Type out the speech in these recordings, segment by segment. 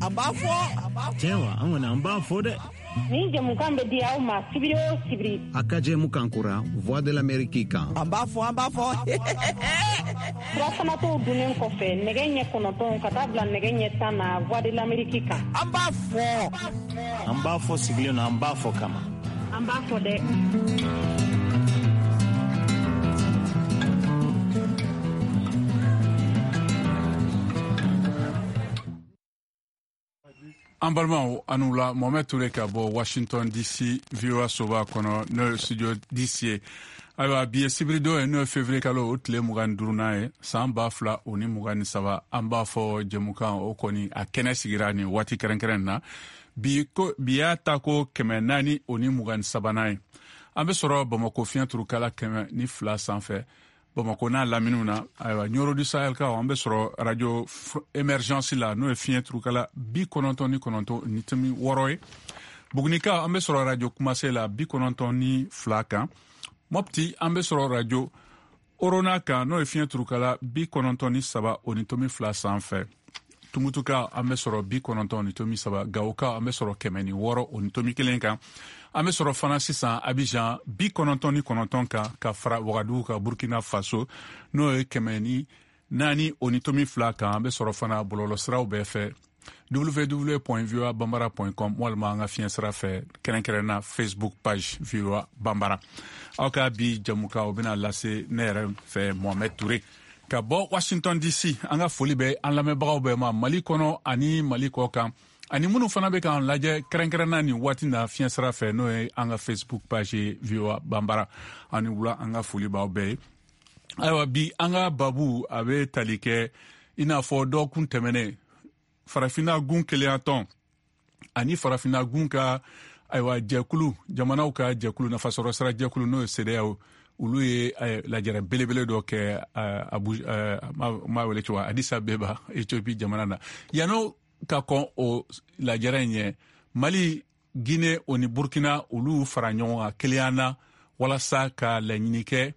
Tiens, on a un bas faux de. Ni jamukan be dia o ma sibiri o sibiri. Akaje mukankura, voix de l'Amérique kan. Amba fo. Rasana to dunen ko fe, negenye konoton katabla negenye tana voix de l'Amérique kan. Amba fo sigli na amba fo kama. Amba fo de. An balimaw an'u la Mohamed Touré ka bɔ Washington DC VOA soba kɔnɔ n'o ye studio DC ye. Ayiwa bi ye sibirido ye n'o ye février kalo o tile 25 ye san 2023 an b'a fɔ jɛmukan o kɔni a kɛnɛ sigira nin waati kɛrɛnkɛrɛn na bi y'a ta ko 423 ye. An bɛ sɔrɔ Bamako fiɲɛ turukala 102 sanfɛ Bamako n'a laminiw na. Ayiwa Nioro du Sahel ka an bɛ sɔrɔ radio émergence la n'o ye fiɲɛ turukala 99.6 ye. Buguni ka an bɛ sɔrɔ radio Kumase la 92 kan. Mopti an bɛ sɔrɔ radio Orona kan n'o ye fiɲɛ turukala 93.2 sanfɛ. Tumutuka an bɛ sɔrɔ 93.3, Gawoka an bɛ sɔrɔ 106.1 kan. An bɛ sɔrɔ fana sisan Abidjan 99.9 kan ka fara Wagadugu ka Burkina Faso n'o ye 104.2 kan. An bɛ sɔrɔ fana bɔlɔlɔsiraw bɛɛ fɛ www.voabambara.com walima an ka fiɲɛ sira fɛ kɛrɛnkɛrɛnna Facebook page VOA Bambara. Aw ka bi jamuka o bɛna lase ne yɛrɛ fɛ Mohamed Touré ka bɔ Washington DC. An ka foli bɛ an lamɛnbagaw bɛɛ ma Mali kɔnɔ ani Mali kɔ kan ani minnu fana bɛ k'an lajɛ kɛrɛnkɛrɛnna nin waati na fiɲɛ sira fɛ n'o ye an ka Facebook page VOA Bambara. Ani wula an ka foli b'aw bɛɛ ye. Ayiwa bi an ka babu a bɛ tali kɛ i n'a fɔ dɔgɔkun tɛmɛnen farafinna gun kelenya tɔn ani farafinna gun ka ayiwa jɛkulu jamanaw ka jɛkulu nafasɔrɔ sira jɛkulu n'o ye CEDEAO olu ye lajɛrɛ belebele dɔ kɛ ma wele cogo Addis Abeba Ethiopie jamana na. Yan'o ka kɔn o lajɛrɛ in ye Mali, Guinée o ni Burkina olu fara ɲɔgɔn kan kelenya na walasa ka laɲini kɛ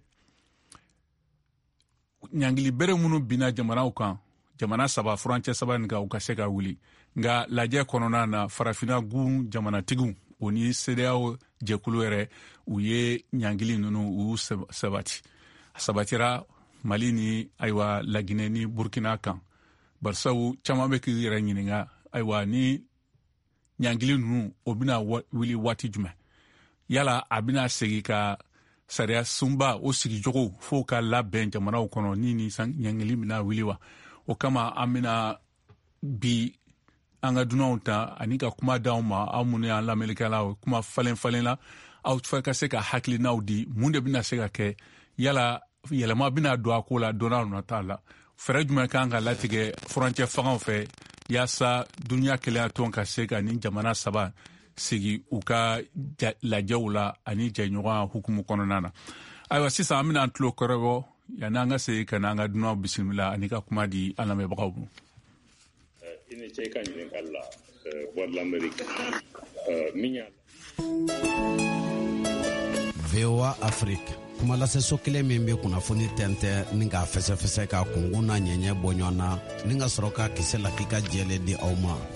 ɲangili bere minnu binna jamanaw kan jamana saba furancɛ saba nin kan u ka se ka wuli. Nka lajɛ kɔnɔna na farafinna gun jamanatigiw o ni CEDEAO jɛkulu yɛrɛ u ye ɲangili ninnu u sabati. A sabatira Mali ni ayiwa Laginɛ ni Burkina kan. Barisabu caman bɛ k'i yɛrɛ ɲininka ayiwa ni ɲangili ninnu o bɛna wuli waati jumɛn. Yala a bɛna segin ka sariya sunba o sigicogo fo ka labɛn jamanaw kɔnɔ ni ɲangili bɛna wuli wa. O kama an bɛna bi an ka dunanw ta ani ka kuma d'anw ma aw minnu y'an lamɛnnikɛlaw kuma falen la aw fɛ ka se ka hakilinaw di mun de bɛna se ka kɛ yala yɛlɛma bɛna don a ko la don n'a nata la fɛɛrɛ jumɛn kan ka latigɛ furancɛ fangaw fɛ yaasa duniya kelenya tɔn ka se ka nin jamana saba sigi u ka lajɛw la ani jɛɲɔgɔn hukumu kɔnɔna na. Ayiwa sisan an bɛna an tulo kɔrɔbɔ yanni an ka segin ka na an ka dunanw bisimila ani ka kuma di an lamɛnbagaw ma. I ni ce ka ɲininkali la voix de l'Amérique min y'a VOA Afrique kumalaseso kelen min bɛ kunnafoni tɛntɛn ni k'a fɛsɛfɛsɛ ka kunkun n'a ɲɛɲɛ bɔ ɲɔgɔn na ni ka sɔrɔ ka kisɛ lakika jɛlen di aw ma.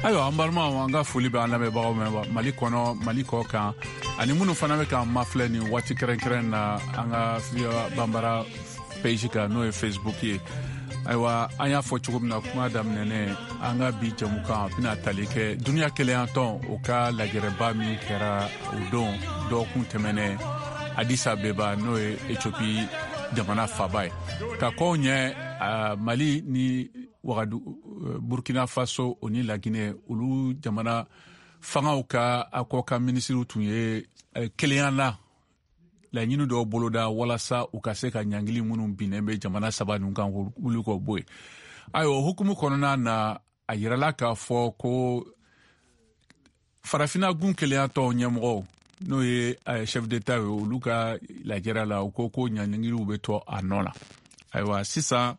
ayo an balima an ka foli bɛ an lamɛnbagaw mɛn Mali kɔnɔ Mali kɔ kan ani minnu fana bɛ k'an mafilɛ ni waati kɛrɛnkɛrɛn na an ka Banbara page kan n'o ye Facebook ye ayiwa an y'a fɔ cogo min na kuma daminɛnen an ka bi jamukan bɛna tali kɛ duniya kelen tɔn o ka lajɛrɛba min kɛra o don dɔgɔkun tɛmɛnen Addis Abeba n'o ye Ethiopie jamana faba ye ka kɔw ɲɛ Mali ni Burkina Faso o ni La Guinée olu jamana fangaw ka akɔ ka minisiriw tun ye kelenya la laɲini dɔw boloda walasa u ka se ka ɲangili minnu binnen bɛ jamana saba ninnu kan wuli k'o bɔ yen ayiwa hukumu kɔnɔna na a yirala k'a fɔ ko farafina gun keleyatɔ ɲɛmɔgɔw n'o ye chef d'État ye olu ka lajɛra la u ko ɲangiliw bɛ to a nɔ la ayiwa sisan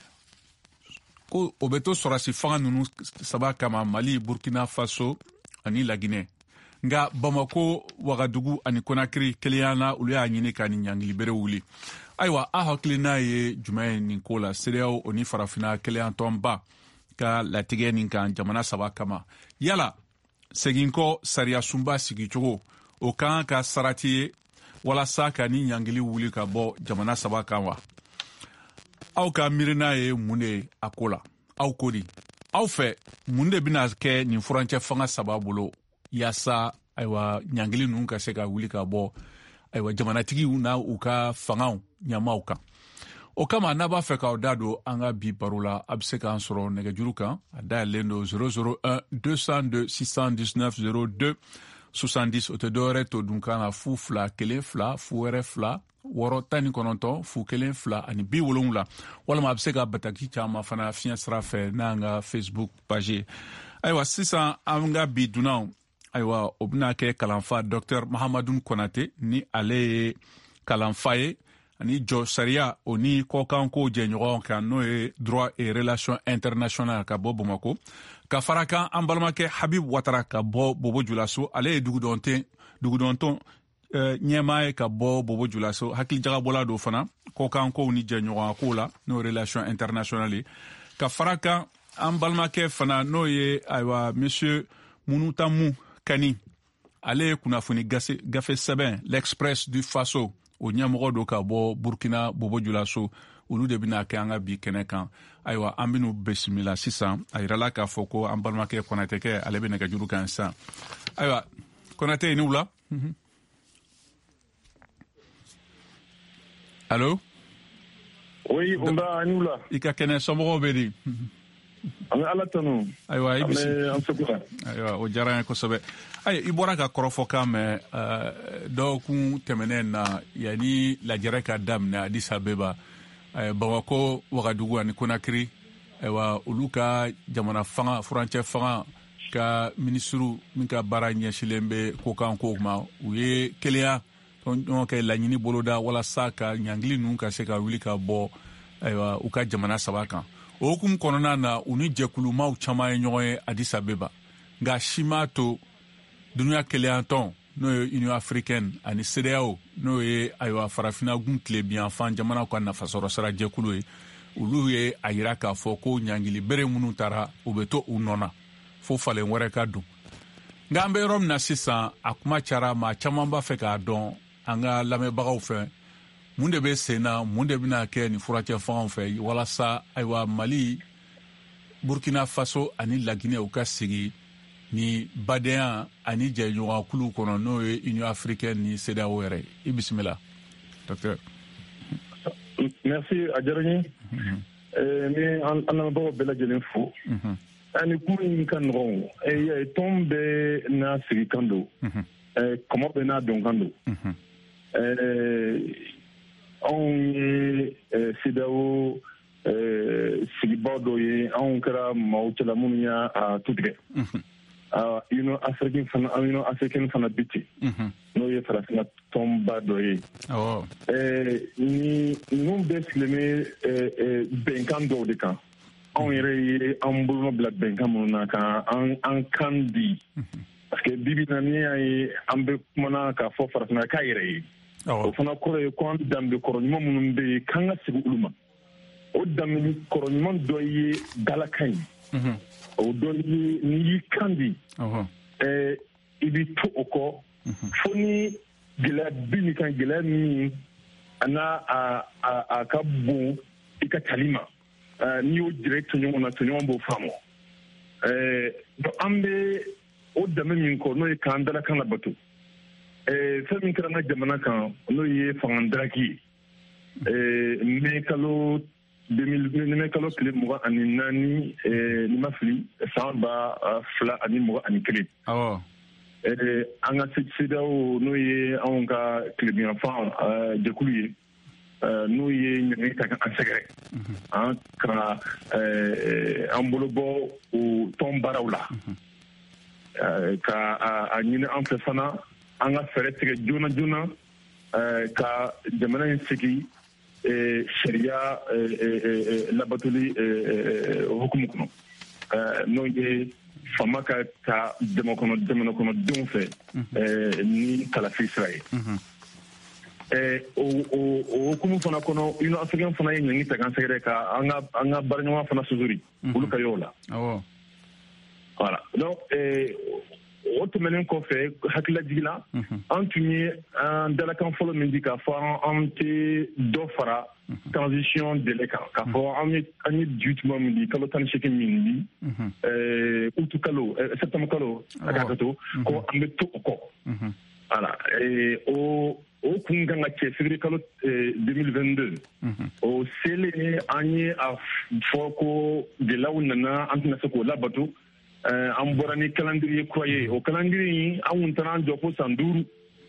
ko o bɛ to sɔrɔsi fanga ninnu saba kama Mali Burkina Faso ani La Guinée nga Bamako Wagadugu ani Conakry keleyana olu y'a ɲini ka ni ɲangili bere wuli ayiwa a hakilina ye jumɛn ye nin ko la CEDEAO o ni farafina keleyantɔnba ka latigɛ nin kan jamana saba kama yala seginkɔ sariya sunba sigicogo o kan ka sarati ye walasa ka ni ɲangili wuli ka bɔ jamana saba kan wa aw ka miirina ye mun de a ko la aw ko di aw fɛ mun de bɛna kɛ nin furancɛ fanga saba bolo yaasa ayiwa ɲangili ninnu ka se ka wuli ka bɔ ayiwa jamanatigiw na u ka fangaw ɲamaw kan o kama n'a b'a fɛ k'aw da don an ka bi baro la a bɛ se k'an sɔrɔ nɛgɛjuru kan a dayɛlɛlen don 001 202 619 02 70 o tɛ dɔwɛrɛ to dunkan na fu fila kelen fila fu wɛrɛ fila 619 fu kelen fila ani 70 walima a bɛ se ka bataki caman fana fiɲɛ sira fɛ n'an ka Facebook page ayiwa sisan an ka bi dunanw ayiwa o bɛna kɛ kalanfa Dr Mahamadou Konate ni ale ye kalanfa ye ani jɔ sariya o ni kɔkanko jɛɲɔgɔn kan n'o ye droit et relations internationales ka bɔ Bamako ka fara kan an balimakɛ Habib Watara ka bɔ Bobo Julaso ale ye dugudɔntɔn ɲɛmaa ye ka bɔ Bobo Julaso hakili jagabɔla do fana kɔkankow ni jɛɲɔgɔnko la n'o relations internationales ka fara kan an balimakɛ fana n'o ye ayiwa monsieur Munutamu Kani ale ye kunnafoni gafe sɛbɛn l'Express du Faso o ɲɛmɔgɔ do ka bɔ Burkina Bobo Julaso olu de bɛna kɛ an ka bi kɛnɛ kan ayiwa an bɛn'u bisimila sisan a yirala k'a fɔ ko an balimakɛ Konatɛkɛ ale bɛ nɛgɛjuru kan sisan ayiwa Konatɛ i ni wula allo oui on b'a ni wula i ka kɛnɛ somɔgɔw bɛ di an bɛ Ala tanu ayiwa i bisimila an sukura ayiwa o diyara n ye kosɛbɛ ayi i bɔra ka kɔrɔfɔkan mɛn dɔgɔkun tɛmɛnen na yanni lajɛrɛ ka daminɛ Addis Abeba Bamako Wagadugu ani Conakry ayiwa olu ka jamana fanga furancɛ fanga ka minisiriw min ka baara ɲɛsilen bɛ kokanko ma u ye kelenya ɲɔgɔn kɛ laɲini boloda walasa ka ɲangili ninnu ka se ka wuli ka bɔ ayiwa u ka jamana saba kan o hukumu kɔnɔna na u ni jɛkulumaw caman ye ɲɔgɔn ye Addis Abeba nka si m'a to duniya keleyantɔn n'o ye Union Africaine ani CEDEAO n'o ye ayiwa farafina gun tilebiyanfan jamanaw ka nafasɔrɔ sira jɛkulu ye olu ye a yira k'a fɔ ko ɲangili bere minnu taara u bɛ to u nɔ na fo falen wɛrɛ ka don nka an bɛ yɔrɔ min na sisan a kuma cayara maa caman b'a fɛ k'a dɔn an ka lamɛnbagaw fɛ mun de bɛ sen na mun de bɛna kɛ nin furancɛ fangaw fɛ walasa ayiwa Mali Burkina Faso ani La Guinée u ka sigi ni badenya ani jɛɲɔgɔnkulu kɔnɔ n'o ye Union Africaine ni CEDEAO yɛrɛ i bisimila docteur. Merci a diyara n ye ni an lamɛnbagaw bɛɛ lajɛlen fo ani kuma in ka nɔgɔn tɔn bɛɛ n'a sigikan don kɔmɔ bɛɛ n'a dɔnkan don anw ye CEDEAO sigibaw dɔw ye anw kɛra maaw cɛla minnu y'a tu tigɛ Union Africaine fana bi ten n'o ye farafina tɔnba dɔ ye ninnu bɛɛ sigilen bɛ bɛnkan dɔw de kan anw yɛrɛ ye an bolonɔ bila bɛnkan minnu na kan an kan di parce que bibi na ni y'a ye an bɛ kumana k'a fɔ farafina k'a yɛrɛ ye o fana kɔrɔ ye ko an danbe kɔrɔ ɲuman minnu bɛ yen k'an ka sigi olu ma o danbe kɔrɔ ɲuman dɔ ye dalakan ye o dɔn n'i y'i kan di i b'i to o kɔ fo ni gɛlɛya bi nin kan gɛlɛya min a ka bon i ka tali ma n'i y'o jira tɔɲɔgɔn na tɔɲɔgɔn b'o faamu an bɛ o dɛmɛ min kɔ n'o ye k'an dalakan labato fɛn min kɛra an ka jamana kan n'o ye fangadaraki ye mɛ kalo tile 24 ni ma fili san 2021 an ka CEDEAO n'o ye anw ka tilebiyanfan jɛkulu ye n'o ye ɲɛgɛn ta an sɛgɛrɛ ka an bolo bɔ o tɔn baaraw la ka a ɲini an fɛ fana an ka fɛɛrɛ tigɛ joona joona ka jamana in sigi sariya labatoli hukumu kɔnɔ n'o ye fama ka ta jamana kɔnɔdenw fɛ ni kalafi sira ye o hukumu fana kɔnɔ Union africaine fana ye ɲɛngi ta k'an sɛgɛrɛ ka an ka baaraɲɔgɔn fana sosori olu ka y'o la voilà donc o tɛmɛnen kɔfɛ hakililajigila an tun ye an dalakan fɔlɔ min di k'a fɔ an tɛ dɔ fara transition délai kan k'a fɔ an ye jutement min di kalo 18 min di utu kalo septembre kalo a ka to ko an bɛ to o kɔ voilà o kun kan ka kɛ février kalo 2022 o selen an ye a fɔ ko gɛlɛyaw nana an tɛna se k'o labato an bɔra ni calendrier kura ye o calendrier an kun taara an jɔ fo san 5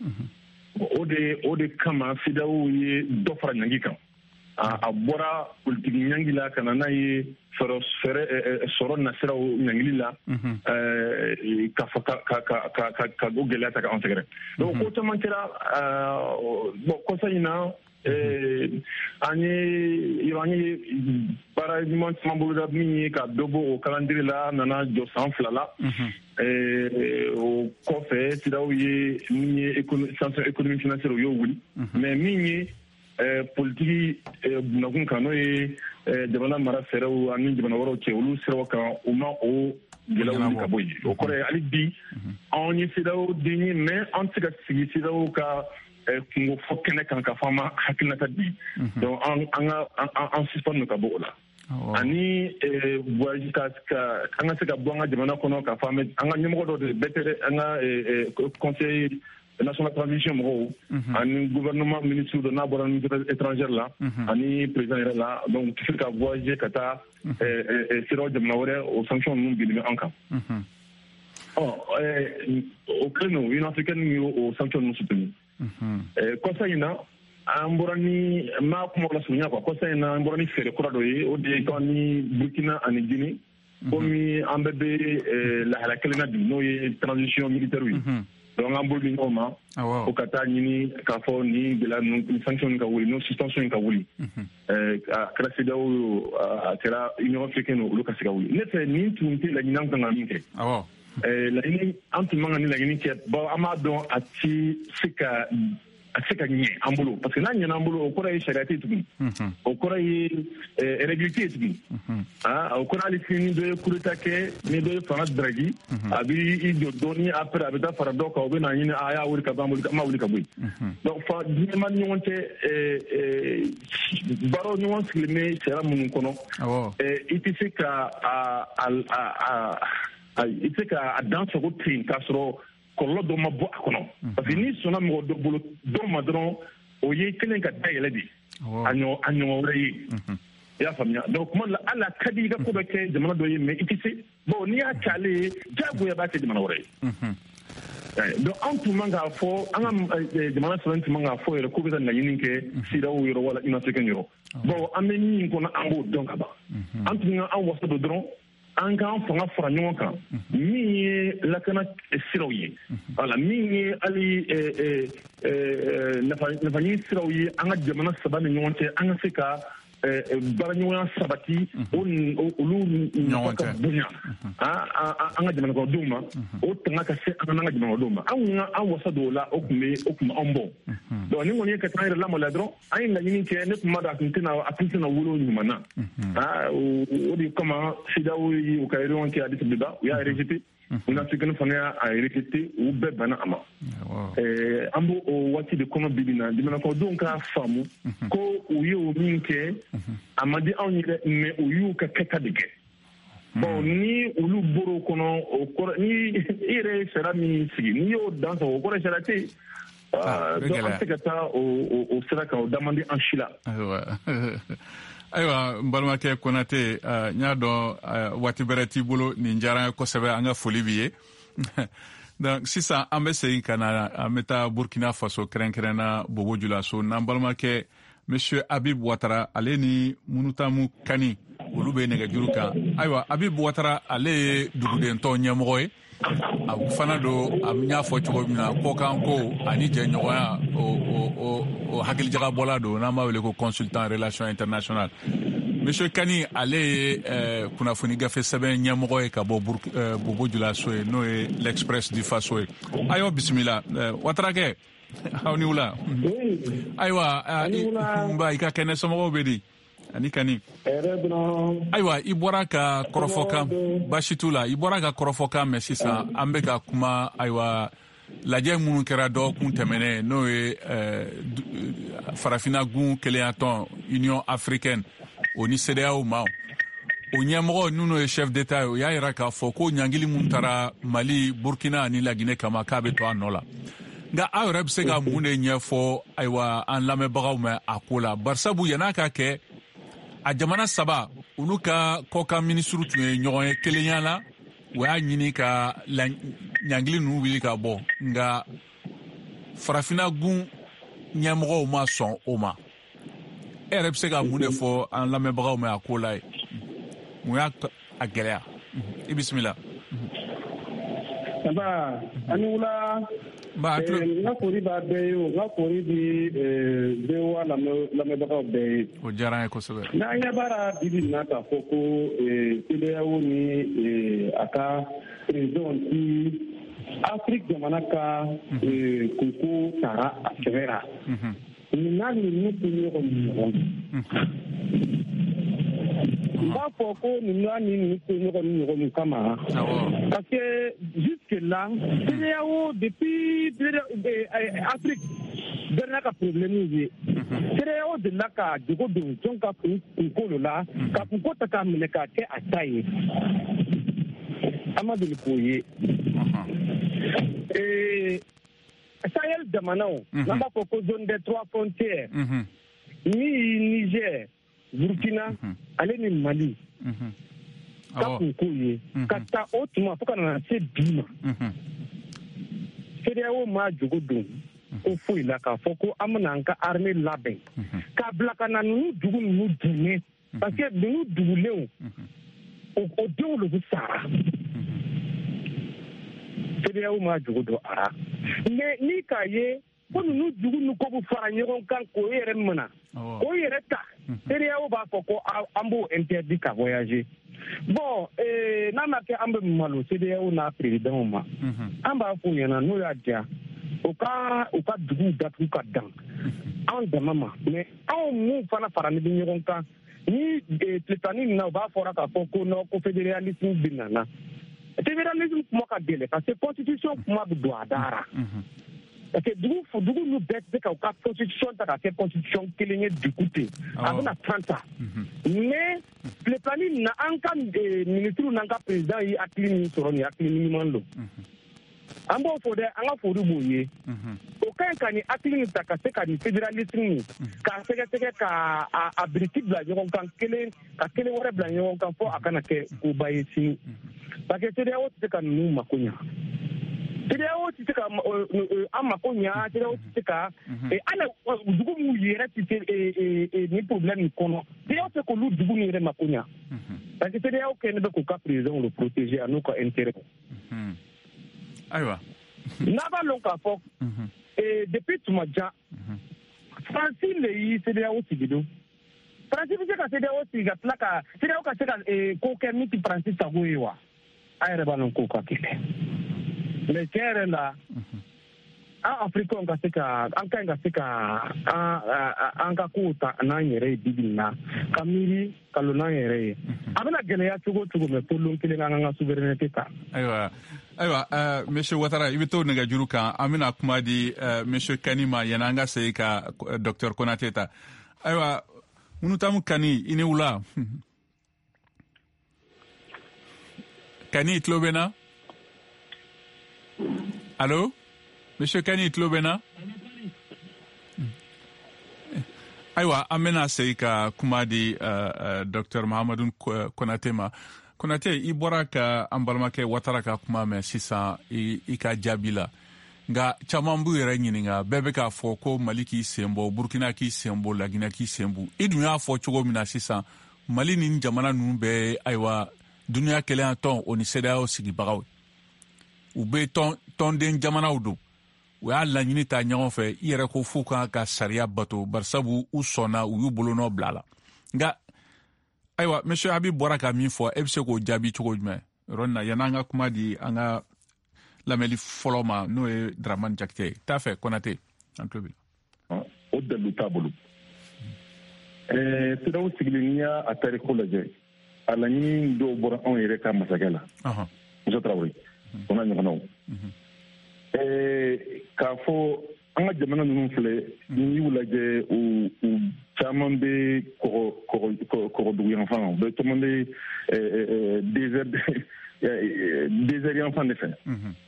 o de kama CEDEAO ye dɔ fara ɲangi kan a bɔra politiki ɲangi la ka na n'a ye sɔrɔ nasiraw ɲangili la ka fɔ ka o gɛlɛya ta k'an sɛgɛrɛ donc ko caman kɛra kɔsa in na an ye baara ɲuman caman boloda min ye ka dɔ bɔ o calendrier la nana jɔ san 2 la o kɔfɛ CEDEAO ye min ye sanction économique financière o y'o wuli mais min ye politiki bunakun kan n'o ye jamana mara fɛɛrɛw ani jamana wɛrɛw cɛ olu siraw kan u ma o gɛlɛyaw wuli ka bɔ yen o kɔrɔ ye hali bi anw ye CEDEAO den ye mais an tɛ se ka sigi CEDEAO ka kungo fɔ kɛnɛ kan ka fɔ an ma hakilinata di donc an suspend ka bɔ o la ani voyage an ka se ka bɔ an ka jamana kɔnɔ ka fɔ an ka ɲɛmɔgɔ dɔ de bɛɛ tɛ an ka conseil national transition mɔgɔw ani gouvernement ministre dɔ n'a bɔra ministère étrangère la ani président yɛrɛ la donc tɛ se ka voyager ka taa CEDEAO jamana wɛrɛ o sanction ninnu binni bɛ an kan o kɛlen don Union africaine ye o sanction ninnu soutenu kɔsa in na an bɔra ni ma kuma la surunya quoi kɔsa in na an bɔra ni fɛɛrɛ kura dɔ ye o de ye kan ni Burkina ani Guinée komi an bɛɛ bɛ lahala kelen na bi n'o ye transition militaire ye donc an bolo di ɲɔgɔn ma o ka taa ɲini k'a fɔ ni gɛlɛya ninnu sanction ka wuli n'o suspension ka wuli a kɛra CEDEAO a kɛra Union africaine olu ka se ka wuli ne fɛ nin tun tɛ laɲini an kan ka min kɛ laɲini an tun man ka ni laɲini kɛ bawo an b'a dɔn a tɛ se ka ɲɛ an bolo parce que n'a ɲɛna an bolo o kɔrɔ ye sariya tɛ tuguni o kɔrɔ ye règle tɛ tuguni o kɔrɔ hali sini ni dɔ ye coup d'état kɛ ni dɔ ye fanga daraki a bɛ i jɔ dɔɔni après a bɛ taa fara dɔ kan o bɛ na ɲini a y'a wuli ka bɔ an ma wuli ka bɔ yen donc diɲɛma ni ɲɔgɔn cɛ baaraw ɲɔgɔn sigilen bɛ sariya minnu kɔnɔ i tɛ se ka a dan sago ten k'a sɔrɔ kɔlɔlɔ dɔ ma bɔ a kɔnɔ parce que n'i sɔnna mɔgɔ dɔ bolo dɔ ma dɔrɔn o ye kelen ka dayɛlɛ de a ɲɔgɔn wɛrɛ ye i y'a faamuya donc kuma la hali a ka di i ka ko bɛ kɛ jamana dɔ ye mais i tɛ se bon n'i y'a kɛ ale ye diyagoya b'a kɛ jamana wɛrɛ ye donc an tun man k'a fɔ an ka jamana sɛbɛn tun man k'a fɔ yɛrɛ ko bɛ ka laɲini kɛ CEDEAO yɔrɔ wala Union africaine yɔrɔ bon an bɛ min kɔnɔ an b'o dɔn ka ban an tun ka an wasa don dɔrɔn an k'an fanga fara ɲɔgɔn kan min ye lakana siraw ye voilà min ye hali nafaɲini siraw ye an ka jamana saba ni ɲɔgɔn cɛ an ka se ka baaraɲɔgɔnya sabati olu nafa ka bonya an ka jamanakɔnɔdenw ma o tanga ka se an ka jamanakɔnɔdenw ma an wasa don o la o tun anw bɔ donc ni kɔni ye ka taa an yɛrɛ lamaloya dɔrɔn an ye laɲini kɛ ne tun b'a dɔn a tun tɛna wolo ɲuman na o de kama CEDEAO ye u ka réunion kɛ Addis Abeba u y'a rejeté Union africaine fana y'a rejeté u bɛɛ banna a ma an b'o waati de kɔnɔ bi na jamanakɔnɔdenw k'a faamu ko u ye o min kɛ a ma di anw ye dɛ mais u y'u ka kɛta de kɛ bon ni olu bɔr'o kɔnɔ o kɔrɔ ni i yɛrɛ ye sariya min sigi n'i y'o dan sɔrɔ o kɔrɔ sariya tɛ yen donc an tɛ ka taa o sira kan o damandi an si la. Ayiwa n balimakɛ Konate n y'a dɔn waati bɛrɛ t'i bolo nin diyara n ye kosɛbɛ an ka foli b'i ye donc sisan an bɛ segin ka na an bɛ taa Burkina Faso kɛrɛnkɛrɛnna Bobo Dioulasso n'an balimakɛ Monsieur Habib Ouattara ale ni Munutamu Kani olu bɛ nɛgɛjuru kan ayiwa Habib Ouattara ale ye dugudentɔ ɲɛmɔgɔ ye a fana don a y'a fɔ cogo min na kɔkan ko ani jɛɲɔgɔnya o hakilijaga bɔla don n'an b'a wele ko consultant relation internationale Monsieur Kani ale ye kunnafoni gafe sɛbɛn ɲɛmɔgɔ ye ka bɔ Bobo Dioulasso ye n'o ye l'Express du Faso ye ayiwa bisimila Ouattara kɛ aw ni wula ayiwa i ka kɛnɛ somɔgɔw bɛ di ani Kani ayiwa i bɔra ka kɔrɔfɔkan baasi t'u la i bɔra ka kɔrɔfɔkan mɛn sisan an bɛ ka kuma ayiwa lajɛ minnu kɛra dɔgɔkun tɛmɛnen n'o ye farafinna gun kelenya Union africaine o ni CEDEAO ma o ɲɛmɔgɔ n'o ye chef d'état ye o y'a jira k'a fɔ ko ɲangili mun taara Mali Burkina ani Laginɛ kama k'a bɛ to a nɔ la nka aw yɛrɛ bɛ se ka mun de ɲɛfɔ ayiwa an lamɛnbagaw ma a ko la barisabu yan'a ka kɛ a jamana saba olu ka kɔkan minisiriw tun ye ɲɔgɔn ye kelenya la o y'a ɲini ka ɲangili ninnu wuli ka bɔ nka farafinna gun ɲɛmɔgɔw ma sɔn o ma e yɛrɛ bɛ se ka mun de fɔ an lamɛnbagaw ma a ko la ye mun y'a gɛlɛya i bisimila. ani wula n ka foli b'a bɛɛ ye n ka foli di VOA lamɛnbagaw bɛɛ ye o diyara n ye kosɛbɛ n'an ɲɛ b'ara bibi na k'a fɔ ko CEDEAO ni a ka président ti Afrique jamana ka kunko tara a sɛbɛra nin n'a ninnu tɛ ɲɔgɔn ɲɔgɔn n b'a fɔ ko nin n'a ninnu tɛ ɲɔgɔn ni ɲɔgɔn kama parce que jusque là CEDEAO depuis Afrique bɛɛ ka problème ye CEDEAO de la ka jogo don jɔn ka kunko la ka kunko ta k'a minɛ k'a kɛ a ta ye an ma deli k'o ye Sahel jamanaw n'an b'a fɔ ko zone des trois frontières ni Niger Burkina ale ni Mali ka kunko ye ka taa o tuma fo ka na se bi ma CEDEAO ma jogo don ko foyi la k'a fɔ ko an bɛna an ka armée labɛn k'a bila ka na ninnu dugu ninnu dɛmɛ parce que ninnu dugulenw o denw de bɛ sara CEDEAO ma jogo don a la mais ni k'a ye ko ninnu dugu ninnu ko bɛ fara ɲɔgɔn kan k'o yɛrɛ minɛ k'o yɛrɛ ta CEDEAO b'a fɔ ko an b'o interdit ka voyager bon n'a ma kɛ an bɛ malo CEDEAO n'a président ma an b'a fɔ ɲɛna n'o y'a diya u ka dugu datugu ka dan an dama ma mais anw mun fana faralen bɛ ɲɔgɔn kan ni tilefani nin na u b'a fɔra k'a fɔ ko non ko fédéralisme bɛ nana fédéralisme kuma ka gɛlɛn parce que constitution kuma bɛ don a dara parce que dugu ninnu bɛɛ tɛ se ka u ka constitution ta ka kɛ constitution kelen ye dugu ten a bɛna tan ta mais tilefani nin na an ka ministre n'an ka président ye hakili min sɔrɔ nin hakili ɲuman don an b'o fɔ dɛ an ka foli b'o ye o ka ɲi ka nin hakili nin ta ka se ka nin fédéralisme k'a sɛgɛsɛgɛ ka a biriki bila ɲɔgɔn kan ka kelen wɛrɛ bila ɲɔgɔn kan fɔ a kana kɛ koba ye sini parce que CEDEAO tɛ se ka ninnu mako ɲa CEDEAO tɛ se ka an mako ɲa CEDEAO tɛ se ka ala dugu minnu yɛrɛ tɛ se ni problème nin kɔnɔ CEDEAO tɛ k'olu dugu nin yɛrɛ mako ɲa parce que CEDEAO kɛlen bɛ k'u ka président le protéger a n'u ka intérêt ayiwa n'a b'a lɔn k'a fɔ depuis tuma jan Faransi le ye CEDEAO sigi don Faransi bɛ se ka CEDEAO sigi ka tila ka CEDEAO ka se ka ko kɛ min tɛ Faransi sago ye wa? A yɛrɛ b'a dɔn ko ka kɛ. Mais tiɲɛ yɛrɛ la, an Africains ka se ka an ka ɲi ka se ka an ka kow ta n'an yɛrɛ ye bi na ka miiri ka lo n'an yɛrɛ ye. A bɛna gɛlɛya cogo cogo mais pour lon kelen an ka souveraineté ta. Ayiwa monsieur Ouattara i bɛ to nɛgɛjuru kan an bɛna kuma di monsieur Kani ma yanni an ka segin ka docteur Konate ta. Ayiwa Munutamu Kani i ni wula. Kani i tulo bɛ na? Allo? Monsieur Kani tulo bɛ na? Ayiwa an bɛna segin ka kuma di docteur Mahamadou Konate ma. Konate i bɔra ka an balimakɛ Ouattara ka kuma mɛn sisan i ka jaabi la nka caman b'u yɛrɛ ɲininka bɛɛ bɛ k'a fɔ ko Mali k'i sen bɔ Burkina k'i sen bɔ Lagina k'i sen bɔ i dun y'a fɔ cogo min na sisan Mali ni jamana ninnu bɛɛ ayiwa duniya kɛlɛya tɔn o ni CEDEAO sigibagaw u bɛ tɔnden jamanaw don u y'a laɲini ta ɲɔgɔn fɛ i yɛrɛ ko f'u kan ka sariya bato barisabu u sɔnna u y'u bolonɔ bila a la nka ayiwa monsieur Habib bɔra ka min fɔ e bɛ se k'o jaabi cogo jumɛn yɔrɔ nin na yanni an ka kuma di an ka lamɛnli fɔlɔ ma n'o ye Dramane Jakite ye t'a fɛ Konate an tulo b'i la. O dalu t'a bolo CEDEAO sigilen n'i y'a tariko lajɛ a laɲini dɔw bɔra anw yɛrɛ ka masakɛ la Musa Tarawele o n'a ɲɔgɔnnaw k'a fɔ an ka jamana ninnu filɛ n'i y'u lajɛ u caman bɛ kɔgɔdugu yanfan u bɛ caman bɛ désert yanfan de fɛ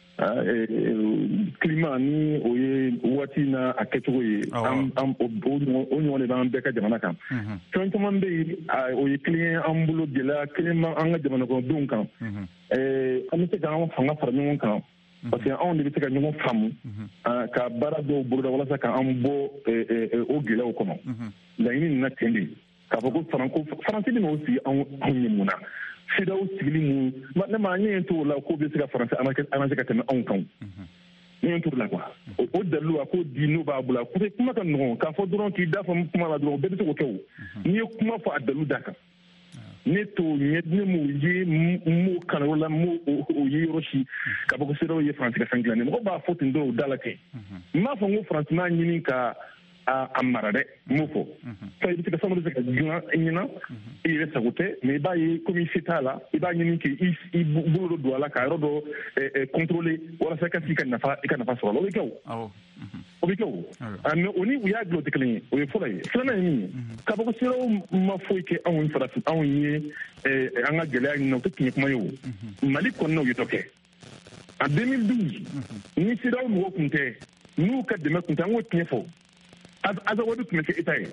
climat ni o ye waati na a kɛcogo ye o ɲɔgɔn de b'an bɛɛ ka jamana kan fɛn caman bɛ yen o ye kelen an bolo gɛlɛya kelen ma an ka jamana kɔnɔdenw kan an bɛ se k'an fanga fara ɲɔgɔn kan parce que anw de bɛ se ka ɲɔgɔn faamu ka baara dɔw boloda walasa k'an bɔ o gɛlɛyaw kɔnɔ laɲini nana ten de k'a fɔ ko Faransi bɛna o sigi anw ye mun na CEDEAO sigili mun ne ma ɲɛ t'o la k'o bɛ se ka Faransi arranger ka tɛmɛ anw kan ɲɛ t'o la quoi o dalilu a k'o di n'o b'a bolo parce que kuma ka nɔgɔn k'a fɔ dɔrɔn k'i da fɔ kuma la dɔrɔn bɛɛ bɛ se k'o kɛ o n'i ye kuma fɔ a dalilu d'a kan ne t'o ɲɛ ne m'o ye m'o kan o la m'o ye yɔrɔ si k'a fɔ ko CEDEAO ye Faransi ka fɛn dilan ne mɔgɔ b'a fɔ ten dɔw da la ten n m'a fɔ n ko Faransi m'a ɲini ka a mara dɛ n m'o fɔ i bɛ se ka fɛn dɔ bɛ se ka dilan i ɲɛna i yɛrɛ sago tɛ mais i b'a ye komi se t'a la i b'a ɲini k'i bolo dɔ don a la ka yɔrɔ dɔ contrôler walasa i ka se ka nafa sɔrɔ a la o bɛ kɛ o o bɛ kɛ o mais o ni u y'a dilan o tɛ kelen ye o ye fɔlɔ ye filanan ye min ye k'a fɔ ko CEDEAO ma foyi kɛ anw farafin anw ye an ka gɛlɛya ɲini o tɛ tiɲɛ kuma ye o Mali kɔnɔnaw ye dɔ kɛ en 2012 ni CEDEAO mɔgɔw tun tɛ n'u ka dɛmɛ tun tɛ an k'o tiɲɛ fɔ Azawadi tun bɛ kɛ État ye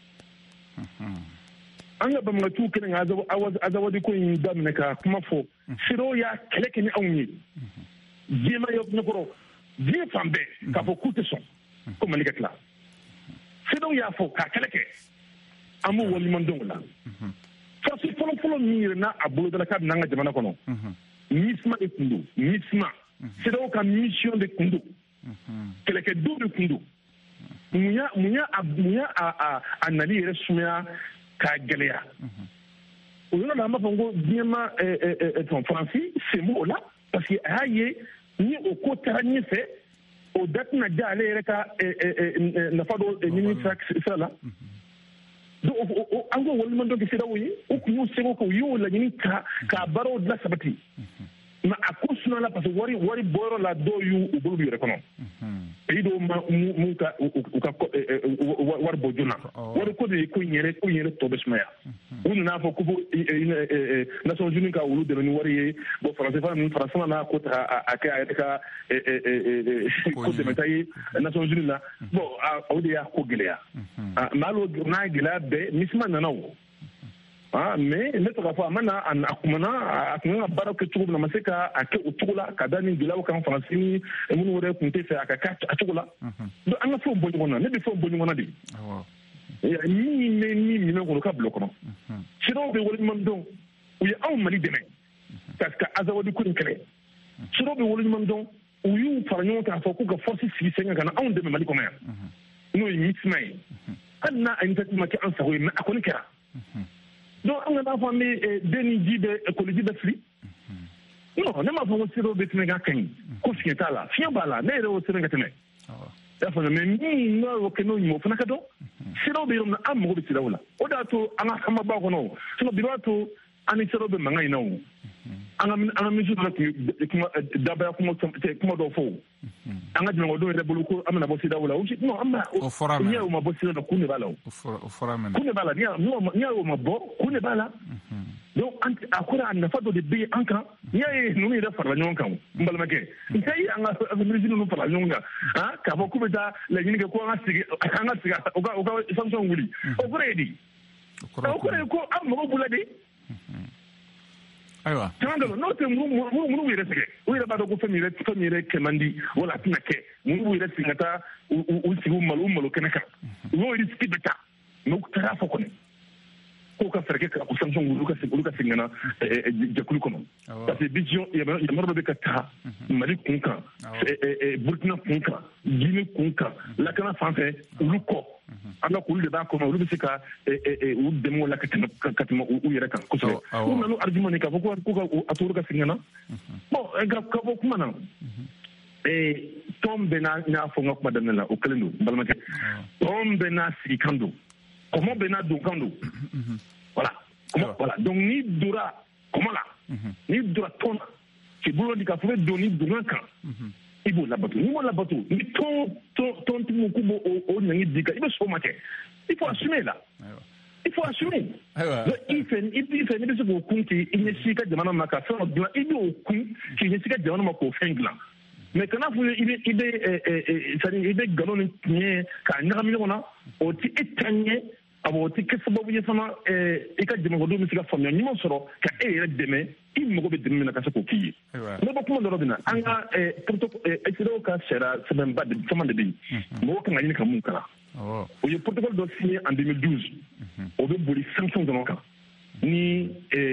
an ka banbaganciw kɛlen ka Azawadi ko in daminɛ ka kuma fɔ CEDEAO y'a kɛlɛ kɛ ni anw ye diɲɛma ɲɛkɔrɔ diɲɛ fan bɛɛ k'a fɔ k'u tɛ sɔn ko Mali ka tila CEDEAO y'a fɔ k'a kɛlɛ kɛ an b'o waleɲuman dɔn o la farasi fɔlɔfɔlɔ min yɛrɛna a bolodala k'a bɛna an ka jamana kɔnɔ MISMA de tun don MISMA CEDEAO ka mission de tun don kɛlɛkɛdenw de tun don mun y'a a nali yɛrɛ sumaya k'a gɛlɛya o yɔrɔ la an b'a fɔ ko diɲɛma Faransi sen b'o la parce que a y'a ye ni o ko taara ɲɛfɛ o da tɛna ja ale yɛrɛ ka nafa dɔ ɲini sira la an ko waleɲumandɔn kɛ CEDEAO ye o tun y'o seko kɛ u y'o laɲini k'a baaraw la sabati mais a ko sunala parce que wari bɔyɔrɔ la dɔw y'u bolo b'u yɛrɛ kɔnɔ pays dɔw m'u ka wari bɔ joona wari ko de ye ko in yɛrɛ tɔ bɛ sumaya u nana fɔ ko Nations Unies ka olu dɛmɛ ni wari ye bon Faransi n'a ko ta a kɛ a yɛrɛ ka ko dɛmɛta ye Nations Unies la bon o de y'a ko gɛlɛya mais hali n'a gɛlɛya bɛɛ MISMA nana o mais ne tɔgɔ fɔ a mana a kumana a tun ka baara kɛ cogo min na ma se ka a kɛ o cogo la ka da ni gɛlɛyaw kan Faransi ni minnu wɛrɛ tun tɛ fɛ a ka kɛ a cogo la donc an ka fɛnw bɔ ɲɔgɔn na ne bɛ fɛnw bɔ ɲɔgɔn na de min bɛ min minɛn kɔnɔ ka bila kɔnɔ CEDEAO bɛ waleɲuman dɔn u ye anw Mali dɛmɛ ka Azawadi ko in kɛlɛ CEDEAO bɛ waleɲuman dɔn u y'u fara ɲɔgɔn kan fɔ k'u ka force sigi sen kan ka na anw dɛmɛ Mali kɔnɔ yan n'o ye MISMA ye hali n'a initiative ma kɛ an sago ye mais a kɔni kɛra donc an kana fɔ an bɛ den ni ji bɛ koliji bɛ fili non ne m'a fɔ ko serew bɛ tɛmɛ ka kaɲi ko fiɲɛ t'a la fiɲɛ b'a la ne yɛrɛ y'o sɛbɛn ka tɛmɛ y'a faamuya mais min n'o y'o kɛ n'o ɲuman o fana ka dɔn serew bɛ yɔrɔ min na an mago bɛ serew la o de y'a to an ka hamabaw kɔnɔ sinon bi b'a to an ni serew bɛ mankan in na o an ka ministre dɔ tun ye dabaya kuma dɔw fɔ o an ka jamanadenw yɛrɛ bolo ko an bɛna bɔ serew la non an b'a n'i y'o ma bɔ serew la kun de b'a la o kun de b'a la n'i y'o ma bɔ kun de b'a la donc a ko a nafa dɔ de bɛ an kan n'i y'a ye ninnu yɛrɛ farala ɲɔgɔn kan n balimakɛ n tɛ ye an ka ministre ninnu farala ɲɔgɔn kan k'a fɔ k'u bɛ taa laɲini kɛ ko an ka sigi u ka sanction wuli o kɔrɔ ye di o kɔrɔ ye ko an mago b'u la de ayiwa caman dɔ n'o tɛ mun b'u yɛrɛ sɛgɛn u yɛrɛ b'a dɔn ko fɛn min yɛrɛ kɛ man di wala a tɛna kɛ mun b'u yɛrɛ sigi ka taa u sigi u malo kɛnɛ kan u y'o risque bɛ ta mais u taara fɔ kɔni k'u ka fɛɛrɛ kɛ ka ko sanction wuli olu ka segin ka na jɛkulu kɔnɔ parce que vision yamaruya dɔ bɛ ka taa mali kun kan burukina kun kan guinée kun kan lakana fan fɛ olu kɔ an ka k'olu de b'a kɔnɔ olu bɛ se ka u dɛmɛ o la ka tɛmɛ u yɛrɛ kan kosɛbɛ u nana argument k'a fɔ ko a to olu ka segin ka na bon ka bɔ kuma na tɔn bɛɛ n'a fɔ n ka kuma daminɛ la o kɛlen don n balimakɛ tɔn bɛɛ n'a sigi kan don kɔmɔ bɛɛ n'a don kan don voilà donc n'i donna kɔmɔ la n'i donna tɔn na k'i bolo di k'a fɔ bɛ don ni donkan kan i b'o labato n'i m'o labato ni tɔntigiw k'u b'o ɲangi di kan i bɛ sɔn o ma kɛ il faut assumer la il faut assumer i fɛ n'i bɛ se k'o kun k'i ɲɛsin i ka jamana ma ka fɛn dɔ dilan i b'o kun k'i ɲɛsin i ka jamana ma k'o fɛn dilan mais kana fɔ i bɛ nkalon ni tiɲɛ k'a ɲagami ɲɔgɔn na o tɛ e ta ɲɛ o tɛ kɛ sababu ye fana i ka jamanadenw bɛ se ka faamuya ɲuman sɔrɔ ka e yɛrɛ dɛmɛ i mago bɛ dɛmɛ min na ka se k'o k'i ye ne bɔ kuma dɔrɔn bɛ na an ka CEDEAO ka sariya sɛbɛnba caman de bɛ yen mɔgɔw kan ka ɲini ka mun kalan o ye protocole dɔ signé en 2012 o bɛ boli sanction dɔrɔn kan ni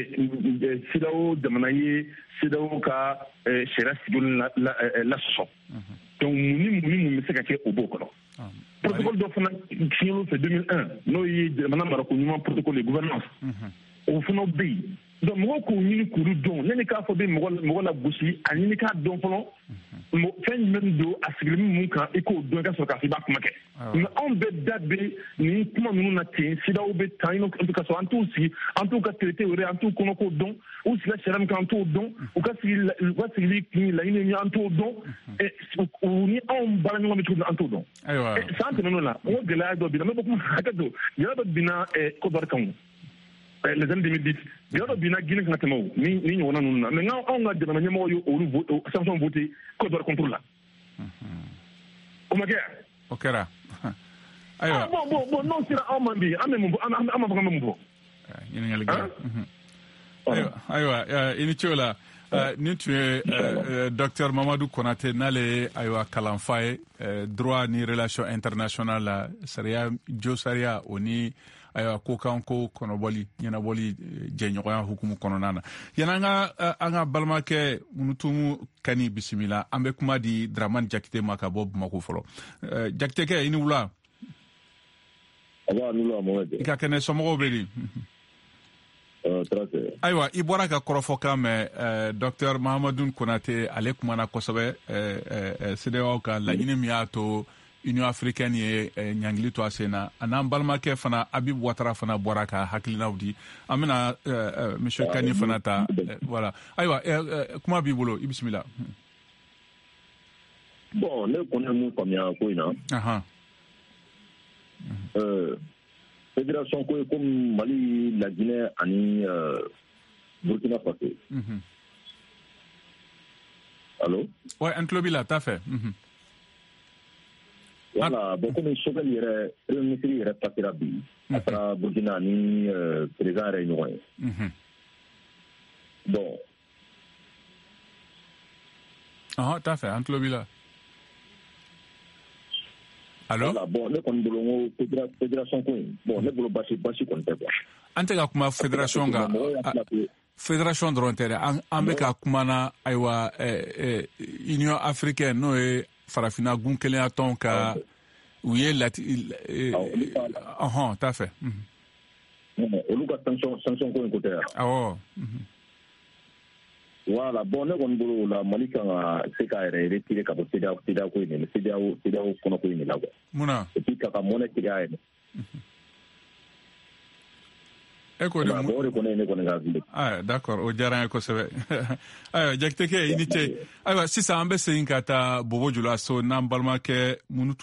CEDEAO jamana ye CEDEAO ka sariya sigilen lasɔsɔ donc mun bɛ se ka kɛ o b'o kɔnɔ protocole dɔ fana signé fɛ 2001 n'o ye jamana marako ɲuman protocole de gouvernance o fana bɛ yen donc mɔgɔw k'o ɲini k'olu dɔn yanni k'a fɔ bɛ mɔgɔ la gosi a ɲini k'a dɔn fɔlɔ fɛn jumɛn don a sigilen mun kan i k'o dɔn i ka sɔrɔ k'a fɔ i b'a kuma kɛ mais anw bɛɛ da bɛ nin kuma ninnu na ten CEDEAO bɛ tan ka sɔrɔ an t'u sigi an t'u ka traité wɛrɛ an t'u kɔnɔ k'o dɔn u sigila sariya min kan an t'o dɔn u ka sigili laɲini min an t'o dɔn u ni anw baara ɲɔgɔn bɛ cogo min an t'o dɔn san tɛmɛn'o la o gɛlɛya dɔ binna n bɛ bɔ kuma hakɛ to gɛlɛya dɔ binna Côte d'Ivoire kan les années 2010 gɛlɛya dɔ binna Guinée kan ka tɛmɛ o ni ɲɔgɔnna ninnu na mais anw ka jamana ɲɛmɔgɔ ye olu sanction voté Côte d'Ivoire contre la o ma kɛ o kɛra ayiwa bon n'o sera anw ma bi an bɛ mun fɔ an b'a fɔ k'an bɛ mun fɔ ɲininkali kɛ ayiwa i ni ce o la nin tun ye Dr Mamadou Konate n'ale ye ayiwa kalanfa ye droit ni relation internationale la sariya o ni ayiwa ko kan ko kɔnɔbɔli ɲɛnabɔli jɛɲɔgɔnya hukumu kɔnɔna na yanni an ka balimakɛ Munutumu Kani bisimila an bɛ kuma di Dramane Jakite ma ka bɔ Bamako fɔlɔ Jakitekɛ i ni wula i ka kɛnɛ somɔgɔw bɛ di ayiwa i bɔra ka kɔrɔfɔkan mɛn Dr Mahamadou Konate ale kumana kosɛbɛ CEDEAO ka laɲini min y'a to Union africaine ye ɲangili to a sen na a n'an balimakɛ fana Habib Ouattara fana bɔra ka hakilinaw di an bɛna monsieur Kani fana ta voilà ayiwa kuma b'i bolo i bisimila bon ne kɔni ye mun faamuya ko in na fédération ko ye comme Mali, la Guinée ani Burkina Faso allo ouais an tulo b'i la t'a fɛ voilà bon comme Choguel yɛrɛ premier ministre yɛrɛ pasera bi a taara Burkina ni président yɛrɛ ye ɲɔgɔn ye bon t'a fɛ an tulo b'i la allo voilà bon ne kɔni bolo n ko fédération ko in bon ne bolo basi kɔni tɛ quoi an tɛ ka kuma fédération kan fédération dɔrɔn tɛ dɛ an bɛ ka kuma na ayiwa Union africaine n'o ye farafina gun kelenya tɔn ka u ye t'a fɛ olu ka sanction ko in côté awɔ voilà bon ne kɔni bolo la Mali kan ka se k'a yɛrɛ retirer ka bɔ CEDEAO ko in de CEDEAO kɔnɔ ko in de la quoi munna et puis ka monnaie tigɛ a yɛrɛ e ko de o de kɔni ne kɔni ka wuli d'accord o diyara n ye kosɛbɛ ayiwa Jakite i ni ce ayiwa sisan an bɛ segin ka taa Bobo Julaso n'an balimakɛ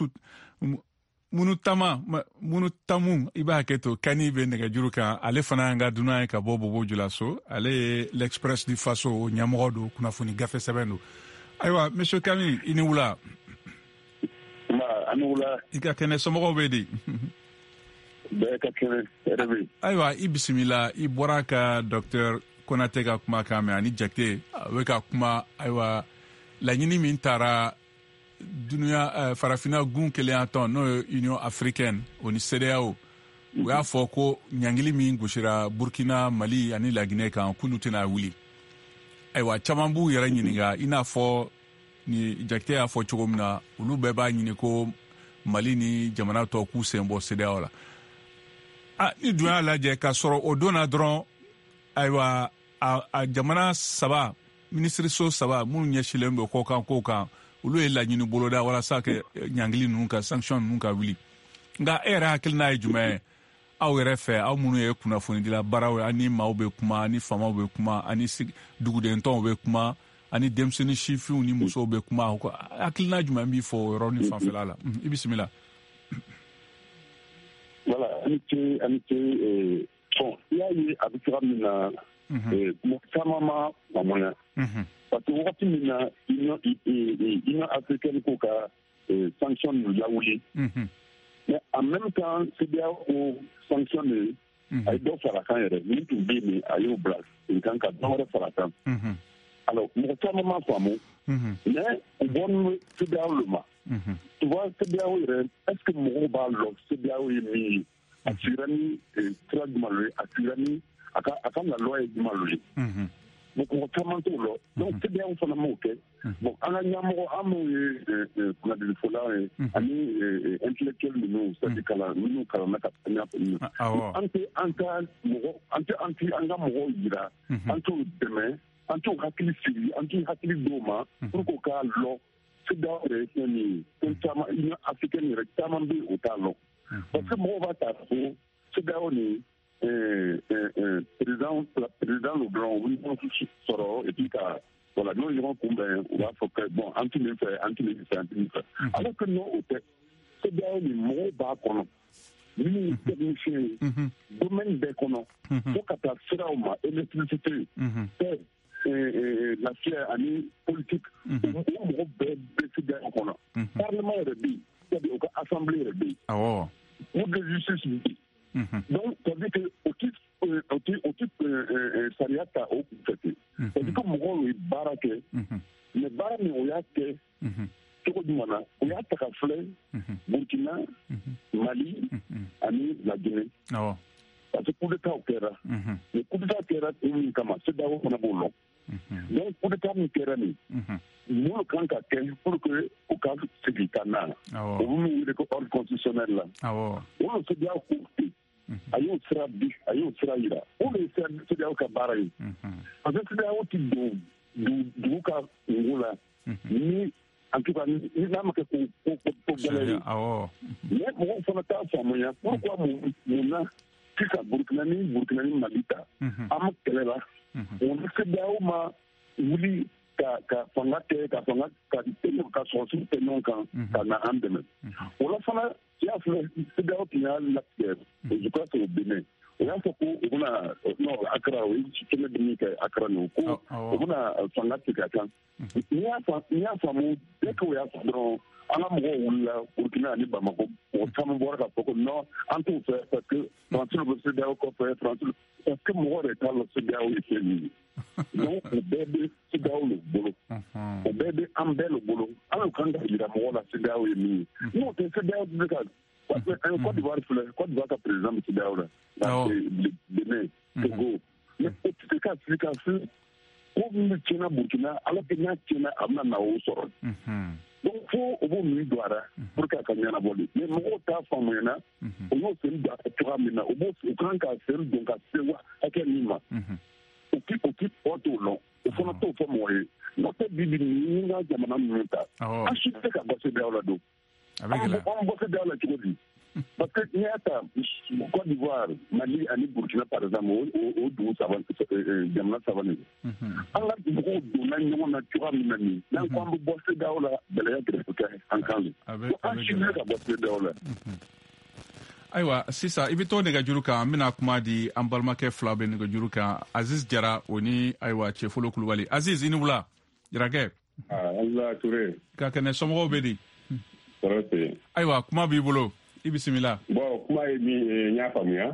munu tamu i b'a hakɛ to Kani bɛ nɛgɛjuru kan ale fana y'an ka dunan ye ka bɔ Bobo Julaso ale ye l'Express du Faso ɲɛmɔgɔ don kunnafoni gafe sɛbɛn don ayiwa monsieur Kani i ni wula ani wula i ka kɛnɛ somɔgɔw bɛ di bɛɛ ka kɛnɛ yɛrɛ bɛ ayiwa i bisimila i bɔra ka Docteur Konate ka kuma kan mɛn ani Jakite a bɛ ka kuma ayiwa laɲini min taara dunuya farafina gun kelen tɔn n'o ye Union Africaine o ni CEDEAO u y'a fɔ ko ɲangili min gosira Burkina Mali ani Laginɛ kan k'olu tɛna wuli ayiwa caman b'u yɛrɛ ɲininka i n'a fɔ ni Jakite y'a fɔ cogo min na olu bɛɛ b'a ɲini ko Mali ni jamana tɔw k'u sen bɔ CEDEAO la ni dun y'a lajɛ k'a sɔrɔ o don na dɔrɔn ayiwa a jamana saba minisiriso saba minnu ɲɛsilen bɛ kɔkan olu ye laɲini boloda walasa ka ɲangili ninnu ka sanction ninnu ka wuli nka e yɛrɛ hakilina ye jumɛn ye aw yɛrɛ fɛ aw minnu ye kunnafonidila baaraw ye ani maaw bɛ kuma ani faamaw bɛ kuma ani dugudentɔnw bɛ kuma ani denmisɛnnin sifinw ni musow bɛ kuma hakilina jumɛn b'i fɔ o yɔrɔ ni fanfɛla la i bisimila. Voilà, amitié, bon, il y a eu à Bikram Mina, Mokamama, Mamoya. Parce que wakati mina Union africaine qui a sanctionné Yaouli. Mais en même temps, CEDEAO sanctionné, il doit faire la carrière, il tout bien, à Yoblas, il quand il doit faire la carrière. Alors, Mokamama, mais on voit CEDEAO le ma. Tu vois, CEDEAO, est-ce que mon bas l'offre, CEDEAO est mis à Tirani, très malheureux, à Tirani, à quand la loi est malheureux. Donc, on va comment tout là. Donc, CEDEAO, on s'en a moqué. Bon, on a des fola, intellectuels, nous, c'est-à-dire que nous, CEDEAO est une africaine récemment au talon. Parce que moi, on va t'appeler CEDEAO président Leblanc, oui, on sort et puis voilà, nous irons combien, on va faire que bon, anti-militaire. Alors que nous, au fait, CEDEAO est moins bas qu'on a. Nous, techniciens, domaine d'économie, faut qu'à ta sera électricité, la fière année politique, on va décider en Parlement rébi, c'est-à-dire l'Assemblée rébi, ou de justice. Donc, ça veut dire que au titre Sariata au fait, c'est-à-dire que mon rôle est baraqué, mais baraqué au yake, tout le monde, au yake Kafle, Burkina, Mali, Ani, la Guinée. Parce que coup d'état au Kera, le coup d'état au Kera, c'est d'abord qu'on a beau. Donc, pour le cas de Kérani, nous, le camp pour que au cas de sécurité, nous, le ordre constitutionnel là, on se dit à courter, aïe, sera bi, aïe, sera ira, on le se dit à Kabaraï. Parce que c'est un type de cas, ni, en tout cas, ni l'âme que pour gagner. Mais on s'en attend à moyen. Pourquoi mon a, si ça, Burkinani, Malita, Am Kelela, on se dit à Oma, Wuli, ka fanga ka sorti non kan na andeme wala fana ya fle c'est d'ailleurs qu'il y a la je crois que au Bénin on a fait on a non Accra oui tu me dis que Accra no ko on a fanga ka kan ni a famu dès que ya fondron ala mo wala Burkina ni Bamako on tam bora ka poko non en tout fait parce que François le CEDEAO ko fait François parce que mo re ta le CEDEAO est fini. Donc, le bébé, c'est dans le boulot. Le bébé, en bel boulot. Alors, quand il a mon c'est là où il est mis. Non, c'est là où il est mis. Côte d'Ivoire, président, c'est là où il est mis. Bénin, Togo. Mais, tu sais qu'à ce comme le Burkina, alors que le Tchina a un au sol. donc fo o b'o min don a la pour que a ka ɲɛnabɔ de mais mɔgɔw t'a faamuyana o y'o sen don a la cogoya min na o kan ka sen don ka se hakɛ min ma o ti o t'o lɔn o fana t'o fɔ mɔgɔ ye n'o tɛ bi ni ka jamana ninnu ta an si tɛ ka bɔ CEDEAO la don an bɔ CEDEAO la cogo di parce que n'i y'a ta Côte d'Ivoire Mali ani Burkina par exemple o dugu jamana saba nin an ka mɔgɔw donna ɲɔgɔn na cogoya min na nin n'an ko an bɛ bɔ CEDEAO la bɛlɛya gɛrɛfɛ kɛ an kan de an si tɛ ka bɔ CEDEAO la. Ayiwa sisan I bɛ to nɛgɛjuru kan an bɛna kuma di an balimakɛ fila bɛ nɛgɛjuru kan Aziz Jara o ni ayiwa Cɛfolo Kulubali Aziz i ni wula Jarakɛ. Allah Ture. Ka kɛnɛ somɔgɔw bɛ di. Kɔrɔtɛ. Ayiwa kuma b'i bolo I bisimila. Bon kuma ye min n y'a faamuya.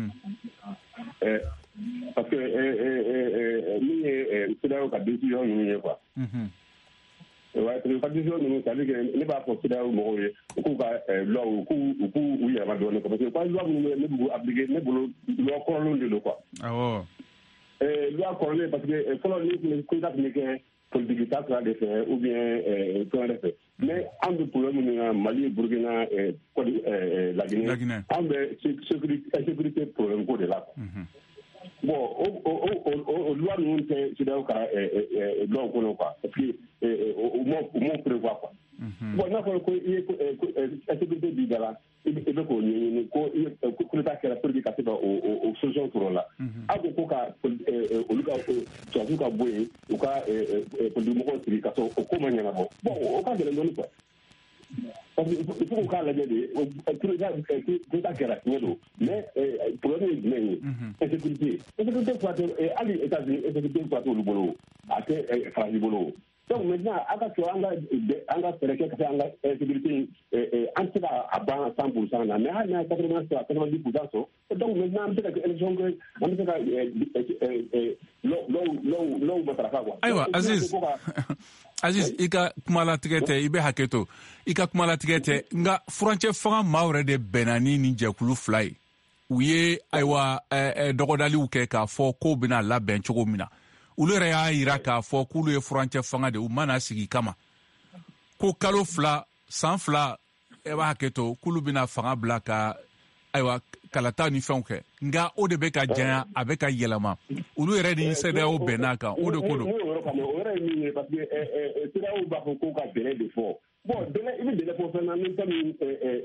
Parce que min ye CEDEAO ka décision ninnu ye quoi. Ouais, ka décision ninnu c'est à dire que ne b'a fɔ CEDEAO mɔgɔw ye u k'u ka loi u k'u yɛlɛma dɔɔnin parce que loi minnu ne b'u appliquer ne bolo loi kɔrɔlenw de don quoi. Awɔ. Loi kɔrɔlen parce que fɔlɔ ni ko ta tun bɛ kɛ politique ta sira de fɛ ou bien fɛn wɛrɛ fɛ mais an bɛ problème min na Mali Burkina Laginɛ an bɛ sécurité problème ko de la bon o loi ninnu tɛ CEDEAO ka loi kɔnɔ quoi parce que o m'o prévoir quoi bon n'a fɔra ko I ye sécurité b'i da la I bɛ k'o ɲɛɲini ko coup d'état kɛra pour que ka se ka o solution sɔrɔ o la aw ko ka olu ka tubabuw ka bɔ yen u ka politikimɔgɔw sigi ka sɔrɔ o ko ma ɲɛnabɔ bon o ka gɛlɛn dɔɔnin quoi parce que il faut k'u k'a lajɛ de coup d'état kɛra tiɲɛ don mais problème ye jumɛn ye insécurité fura tɛ hali États-Unis insécurité fura tɛ olu bolo a tɛ Faransi bolo. Donc maintenant an ka fɛɛrɛ kɛ ka se an ka sécurité an tɛ se k'a ban 100% na mais hali n'a ye 90% sɔrɔ donc maintenant an bɛ se ka kɛ élection kɛ an bɛ se ka lɔw matarafa quoi. Ayiwa Aziz I ka kumalatigɛ tɛ I bɛ hakɛ to I ka kumalatigɛ tɛ nka furancɛ fanga maa yɛrɛ de bɛnna ni nin jɛkulu fila ye u ye ayiwa dɔgɔdaliw kɛ k'a fɔ ko bɛna labɛn cogo min na. Olu yɛrɛ y'a yira k'a fɔ k'ulu ye furancɛ fanga de u mana sigi kama ko kalo fila san fila b'a hakɛ to k'ulu bɛna fanga bila ka ayiwa kalata ni fɛnw kɛ nka o de bɛ ka janya a bɛ ka yɛlɛma olu yɛrɛ ni CEDEAO bɛnn'a kan o de ko don. O yɛrɛ ye min ye parce que CEDEAO b'a fɔ ko ka délai de fɔ bon délai I bɛ délai fɔ fɛn na ni fɛn min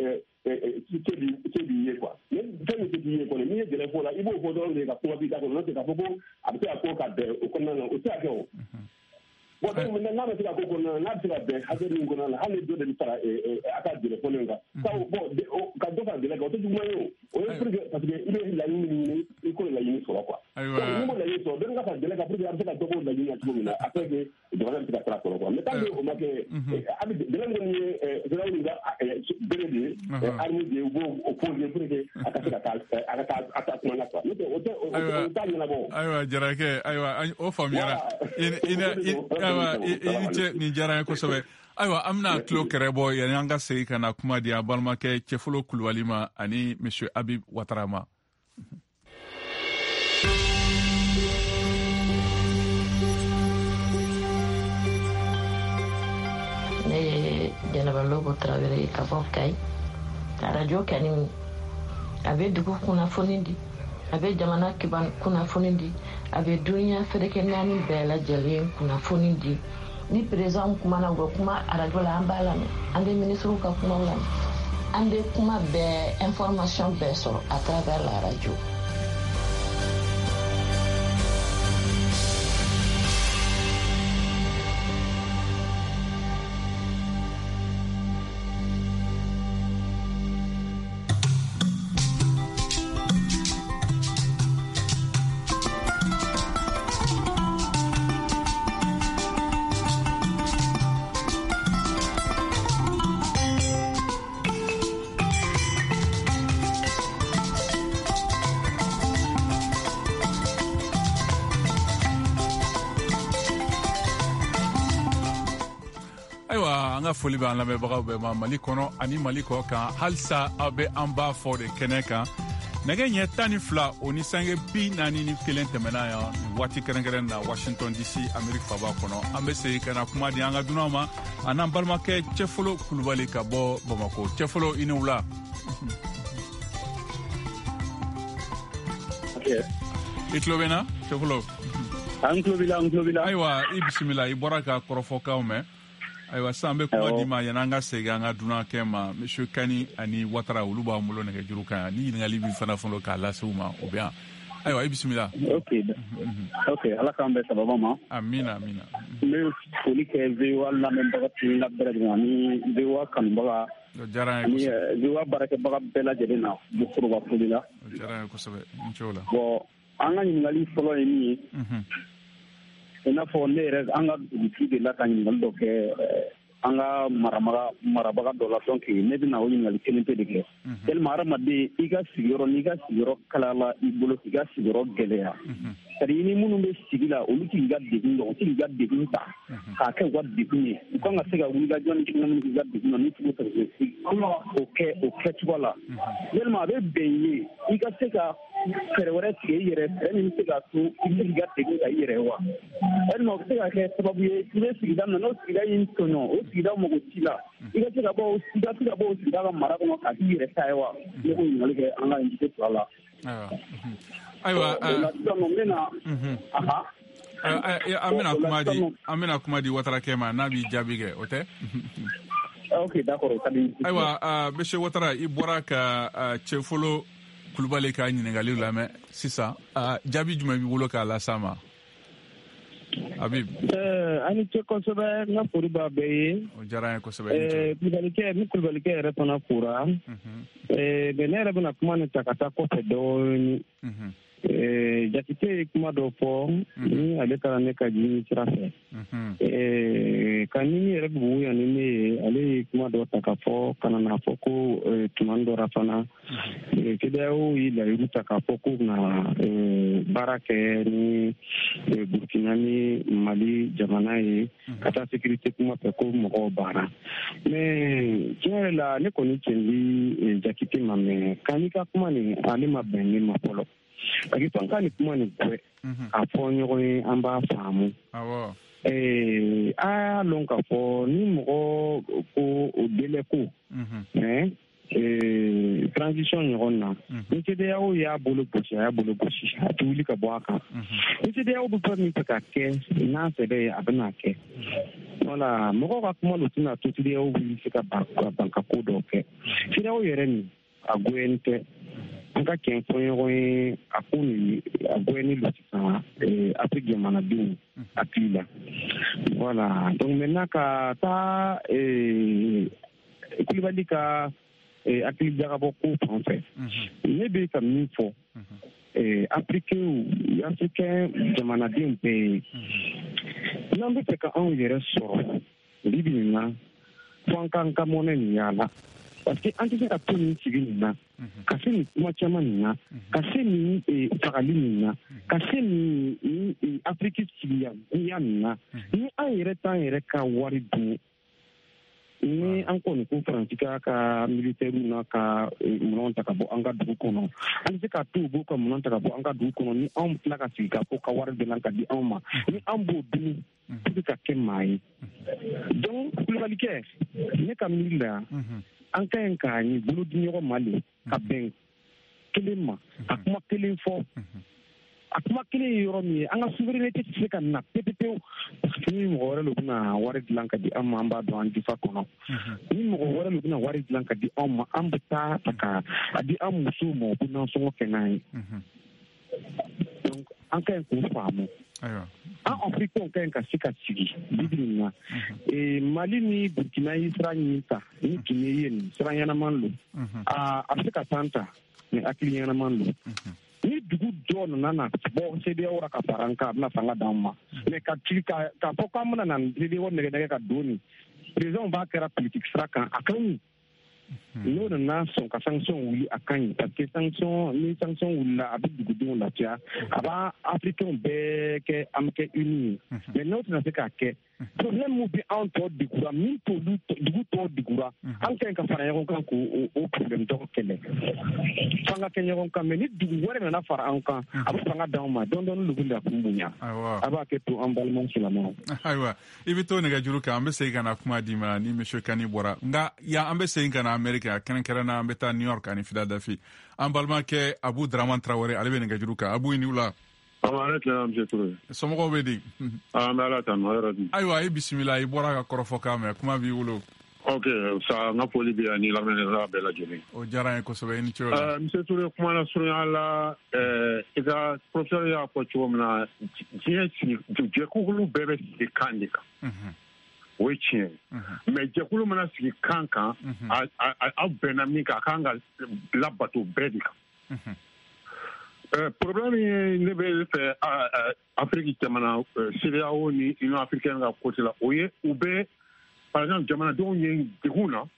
se b'i ye quoi mais fɛn min se t'i ye kɔni n'i ye délai fɔ la I b'o fɔ dɔrɔn de ka kuma b'i da kɔnɔ n'o tɛ k'a fɔ ko a bɛ se ka ko ka bɛn o kɔnɔna na o tɛ se ka kɛ o. Bon donc maintenant n'a bɛ se ka ko kɔnɔna na n'a bɛ se ka bɛn hakɛ min kɔnɔna na hali ni dɔ de bɛ fara a ka délai fɔlen kan bon ka dɔ fara délai kan o tɛ juguman ye o ye pour que parce que I bɛ laɲini min ɲini I k'o laɲini sɔrɔ quoi. Donc ni m'o laɲini sɔrɔ dɔ ka fara délai kan pour que a bɛ se ka dɔ k'o laɲini na cogo min na après que jamana bɛ se ka sira sɔrɔ quoi mais tant que o ma kɛ délai min ye CEDEAO nin ka bere de ye arme de ye u b'o poser pour que a ka se ka taa kuma na quoi n'o tɛ o t'a ɲɛnabɔ. Ayiwa Jarakɛ ayiwa o faamuyara I ni ce nin diyara n ye kosɛbɛ ayiwa an bɛna tulo kɛrɛ bɔ yanni an ka segin ka na kuma di an balimakɛ Cɛfolo Kulubali ma ani monsieur Habib Ouattara ma. Ne ye Jɛnɛba Lobo Tarawele ka bɔ Kayi radio kɛni a bɛ dugu kunnafoni di a bɛ jamana kiban kunnafoni di a bɛ duniya fɛrɛkɛ naani bɛɛ lajɛlen kunnafoni di ni président kumana u bɛ kuma radio la an b'a lamɛn an bɛ ministres ka kumaw lamɛn an bɛ kuma bɛɛ information bɛɛ sɔrɔ à travers la radio. an ka foli b'an lamɛnbagaw bɛɛ ma Mali kɔnɔ ani Mali kɔ kan halisa aw bɛ an b'a fɔ de kɛnɛ kan nɛgɛ ɲɛ 12 o ni sange 41 tɛmɛna yan nin waati kɛrɛnkɛrɛn na Washington DC Amerique faba kɔnɔ an bɛ segin ka na kuma di an ka dunanw ma a n'an balimakɛ Cɛfolo Kulubali ka bɔ Bamako. Cɛfolo i ni wula. I tulo bɛ n na Cɛfolo? An tulo b'i la. Ayiwa i bisimila i bɔra ka kɔrɔfɔkanw mɛn. Ayiwa sisan an bɛ kuma di ma yan'an ka segin an ka dunankɛ ma Monsieur Kani ani Ouattara olu b'an bolo nɛgɛjuru kan yan ni ɲininkali b'i fana fɔlɔ k'a lase u ma o bɛ yan. Ayiwa i bisimila. Ok ala k'an bɛn sababa ma. Amina. N bɛ foli kɛ VOA lamɛnbaga tun bɛɛ lajɛlen ani VOA kanubaga ani VOA baarakɛbaga bɛɛ lajɛlen na n bɛ foroba foli la. O diyara n ye kosɛbɛ n ce o la. Bon an ka ɲininkali fɔlɔ ye min ye i n'a fɔ ne yɛrɛ an ka dugutigi de la ka ɲininkali dɔ kɛ an ka marabaga dɔ la donc ne bɛna o ɲininkali kelen pe de kɛ tellement hadamaden i ka sigiyɔrɔ n'i ka sigiyɔrɔ kalala i bolo k'i ka sigiyɔrɔ gɛlɛya c'est-à-dire i ni minnu bɛ sigi la olu t'i ka degun dɔn u t'i ka degun ta k'a kɛ u ka degun ye u kan ka se ka wulikajɔ ni cogo min k'i ka degun na ni cogo o kɛcogo la yalima a bɛ bɛn ye i ka se ka fɛɛrɛ wɛrɛ tigɛ i yɛrɛ fɛɛrɛ min bɛ se k'a to i bɛ k'i ka degun ta i yɛrɛ wa yalima o bɛ se ka kɛ sababu ye i bɛ sigida min na n'o sigida y'i tɔɲɔ o sigida mago t'i la i ka se ka bɔ o sigida ka mara kɔnɔ k'a k'i yɛrɛ ta ye wa ne ko ɲininkali kɛ an ka invité fila la. Ayiwa an bɛna kuma di Ouattarakɛ ma n'a b'i jaabi kɛ o tɛ? Ok d'accord o ka di. Ayiwa Monsieur Ouattara i bɔra ka Cɛfolo Kulubali ka ɲininkali lamɛn sisan jaabi jumɛn b'i bolo k'a las'a ma? Habib. Ani ce kosɛbɛ n ka foli b'a bɛɛ ye. O diyara n ye kosɛbɛ. Kulubalikɛ yɛrɛ fana fora. Ne yɛrɛ bɛna kuma nin ta ka taa kɔfɛ dɔɔni. Jakite ye kuma dɔ fɔ ni ale taara ne ka ɲini sira fɛ. Ka ɲini yɛrɛ bugu yan ni ne ye ale ye kuma dɔ ta ka fɔ ka na fɔ ko tuma dɔ fana CEDEAO ye layiru ta k'a fɔ ko na baara kɛ ni Burkina ni Mali jamana ye ka taa sécurité kuma fɛ ko mɔgɔw baara mais tiɲɛ yɛrɛ la ne kɔni cɛn di Jakite ma mais kan ka kuma nin ale ma bɛn ne ma fɔlɔ. Parce que ka ni kuma nin kɛ a fɔ ɲɔgɔn ye an b'a faamu. A y'a lɔn k'a fɔ ni mɔgɔ ko o délai ko transition ɲɔgɔn na ni CEDEAO y'a bolo gosi a tɛ wuli ka bɔ a kan ni CEDEAO bɛ fɛn min fɛ ka kɛ n'a sɛbɛ ye a bɛna kɛ voilà mɔgɔw ka kuma dɔ tɛna to CEDEAO bɛ se ka ban ka ko dɔw kɛ CEDEAO yɛrɛ nin a goyani tɛ an ka tiɲɛ fɔ ɲɔgɔn ye a ko nin a goyani don sisan Afrique jamanadenw hakili la voilà donc maintenant ka taa Kulubali ka hakili jagabɔ ko fan fɛ ne bɛ ka min fɔ africain jamanadenw bɛɛ ye n'an bɛ fɛ ka anw yɛrɛ sɔrɔ bibi nin na fo an k'an ka mɔnɛ nin yaala parce que an tɛ se ka to nin sigi nin na ka se nin kuma caman nin na ka se nin fagali nin na ka se nin Afrique sigiya nin na ni an yɛrɛ t'an yɛrɛ ka wari dun ni an kɔni ko Faransi ka militaires na ka minɛnw ta ka bɔ an ka dugu kɔnɔ an tɛ se ka to u b'u ka minɛnw ta ka bɔ an ka dugu kɔnɔ ni anw tila ka sigi ka fɔ ka wari dilan ka di anw ma ni an b'o dun pour ka kɛ maa ye donc Kulubalikɛ ne ka miiri la an ka ɲi k'a ɲi bolo di ɲɔgɔn ma le ka bɛn kelen ma a kuma kelen fɔ a kuma kelen ye yɔrɔ min ye an ka souveraineté tɛ se ka na pepepewu parce que ni mɔgɔ wɛrɛ de bɛna wari dilan ka di an ma an b'a dɔn an difa kɔnɔ ni mɔgɔ wɛrɛ de bɛna wari dilan ka di anw ma an bɛ taa ta ka a di an musow ma u bɛ nasɔngɔ kɛ n'a ye donc an ka ɲi k'o faamu an africain ka ɲi ka se ka sigi bibi nin na Mali ni Burkina ye sira ɲini ta ni Guinée ye nin sira ɲɛnaman don a bɛ se ka tan ta mais hakili ɲɛnaman don ni dugu dɔ nana bɔ CEDEAO ka fara an kan a bɛna fanga d'an ma mais k'a fɔ k'an bɛna na CEDEAO nɛgɛ ka don nin président b'a kɛra politique sira kan a ka ɲi n'o nana sɔn ka sanction wuli a ka ɲi parce que ni sanction wulila a bɛ dugudenw lafiya a b'a africain bɛɛ kɛ an bɛ kɛ uni ye mais n'o tɛna se k'a kɛ problème mu bi an tɔ digura min t'olu dugu tɔ digura an ka ɲi ka fara ɲɔgɔn kan k'o problème dɔgɔ kɛlɛ fanga kɛ ɲɔgɔn kan mɛ ni dugu wɛrɛ nana fara an kan a bɛ fanga d'anw ma dɔɔni dɔɔni dugu la kun bonya a b'a kɛ to an balima silamɛw. Ayiwa i bɛ to nɛgɛjuru kan an bɛ segin ka na kuma di ma ni monsieur Kani bɔra nka yan an bɛ segin ka na Amérique kɛrɛnkɛrɛnna an bɛ taa New York ani Philadelphie an balimakɛ Abu Dramane Traoré ale bɛ nɛgɛjuru kan Abu i ni wula. Somɔgɔw bɛ di. An bɛ Ala tanu hɛrɛ dun. Ayiwa i bisimila i bɔra ka kɔrɔfɔkan mɛn kuma b'i bolo. Ok sa n ka foli bɛ yan ni lamɛnnikɛla bɛɛ lajɛlen. O diyara n ye kosɛbɛ i ni ce o la. Monsieur Touré kuma na surunya la i ka professeur y'a fɔ cogo min na diɲɛ sigi jɛkulu bɛɛ bɛ sigi kan de kan. O ye tiɲɛ ye mɛ jɛkulu mana sigi kan kan aw bɛnna min kan a kan ka labato bɛɛ de kan. Problème ye ne bɛ fɛ Afrique jamana CEDEAO ni Union africaine ka côté la o ye u bɛ par exemple jamanadenw ye degun na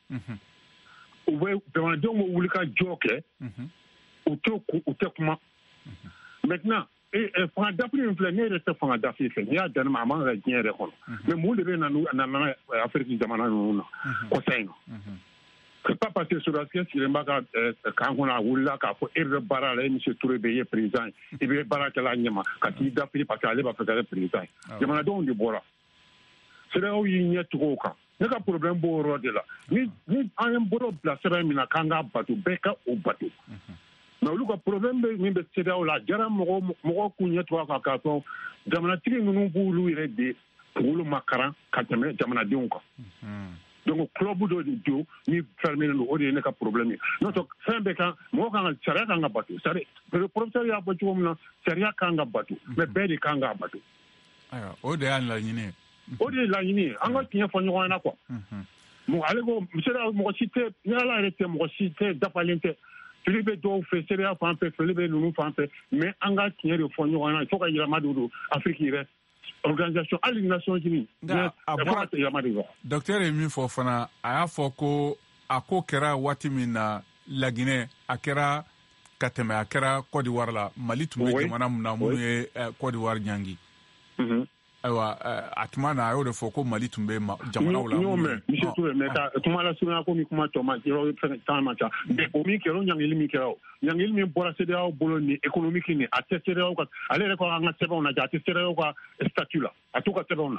u bɛ jamanadenw bɛ wuli ka jɔ kɛ u tɛ kuma maintenant fanga dafi min filɛ ne yɛrɛ tɛ fanga dafi fɛ n'i y'a dan ma a man ka diɲɛ yɛrɛ kɔnɔ mais mun de bɛ na Afrique jamana ninnu na kɔsa in na. C'est pas parce que Sudafrique sigilen b'a ka kan kɔnɔ a wulila k'a fɔ e bɛ baara la e monsieur Touré bɛ ye président ye i bɛ baara kɛla ɲɛma ka t'i dafiri parce que ale b'a fɛ ka kɛ président ye jamanadenw de bɔra CEDEAO y'i ɲɛ tugu o kan ne ka problème b'o yɔrɔ de la ni an ye bolo bila sɛbɛn min na k'an k'a bato bɛɛ ka o bato mais olu ka problème bɛ min bɛ CEDEAO la a diyara mɔgɔw k'u ɲɛ tugu a kan k'a fɔ jamanatigi ninnu b'olu yɛrɛ de kunkolo makaran ka tɛmɛ jamanadenw kan. Donc club dɔ de jo ni fermé no o de ye ne ka problème ye n'o tɛ fɛn bɛɛ kan mɔgɔ kan ka sariya kan ka bato c'est-à-dire le professeur y'a fɔ cogo min na sariya kan ka bato mais bɛɛ de kan k'a bato. Ayiwa o de y'a laɲini ye. O de ye laɲini ye an ka tiɲɛ fɔ ɲɔgɔn ɲɛna quoi. Ale ko mɔgɔ si tɛ ni Ala yɛrɛ tɛ mɔgɔ si tɛ dafalen tɛ fili bɛ dɔw fɛ CEDEAO fan fɛ fili bɛ ninnu fan fɛ mais an ka tiɲɛ de fɔ ɲɔgɔn ɲɛna il faut ka yɛlɛma don Afrique yɛrɛ. Organisation hali Nations Unies docteur ye min fɔ fana a y'a fɔ ko a ko kɛra waati min na Laginɛ a kɛra ka tɛmɛ a kɛra Côte d'Ivoire la Mali tun bɛ jamana min na minnu ye Côte d'Ivoire ɲangi ayiwa a tuma na a y'o de fɔ ko Mali tun bɛ jamanaw la. N y'o mɛn monsieur Touré mais ka kuma la surunya ko min kuma tɔ ma yɔrɔ fɛn tan ma ca mais o min kɛra o ɲangili min kɛra o ɲangili min bɔra CEDEAO bolo ni économique ni a tɛ CEDEAO ka ale yɛrɛ ko an ka sɛbɛnw lajɛ a tɛ CEDEAO ka statut la a t'u ka sɛbɛnw na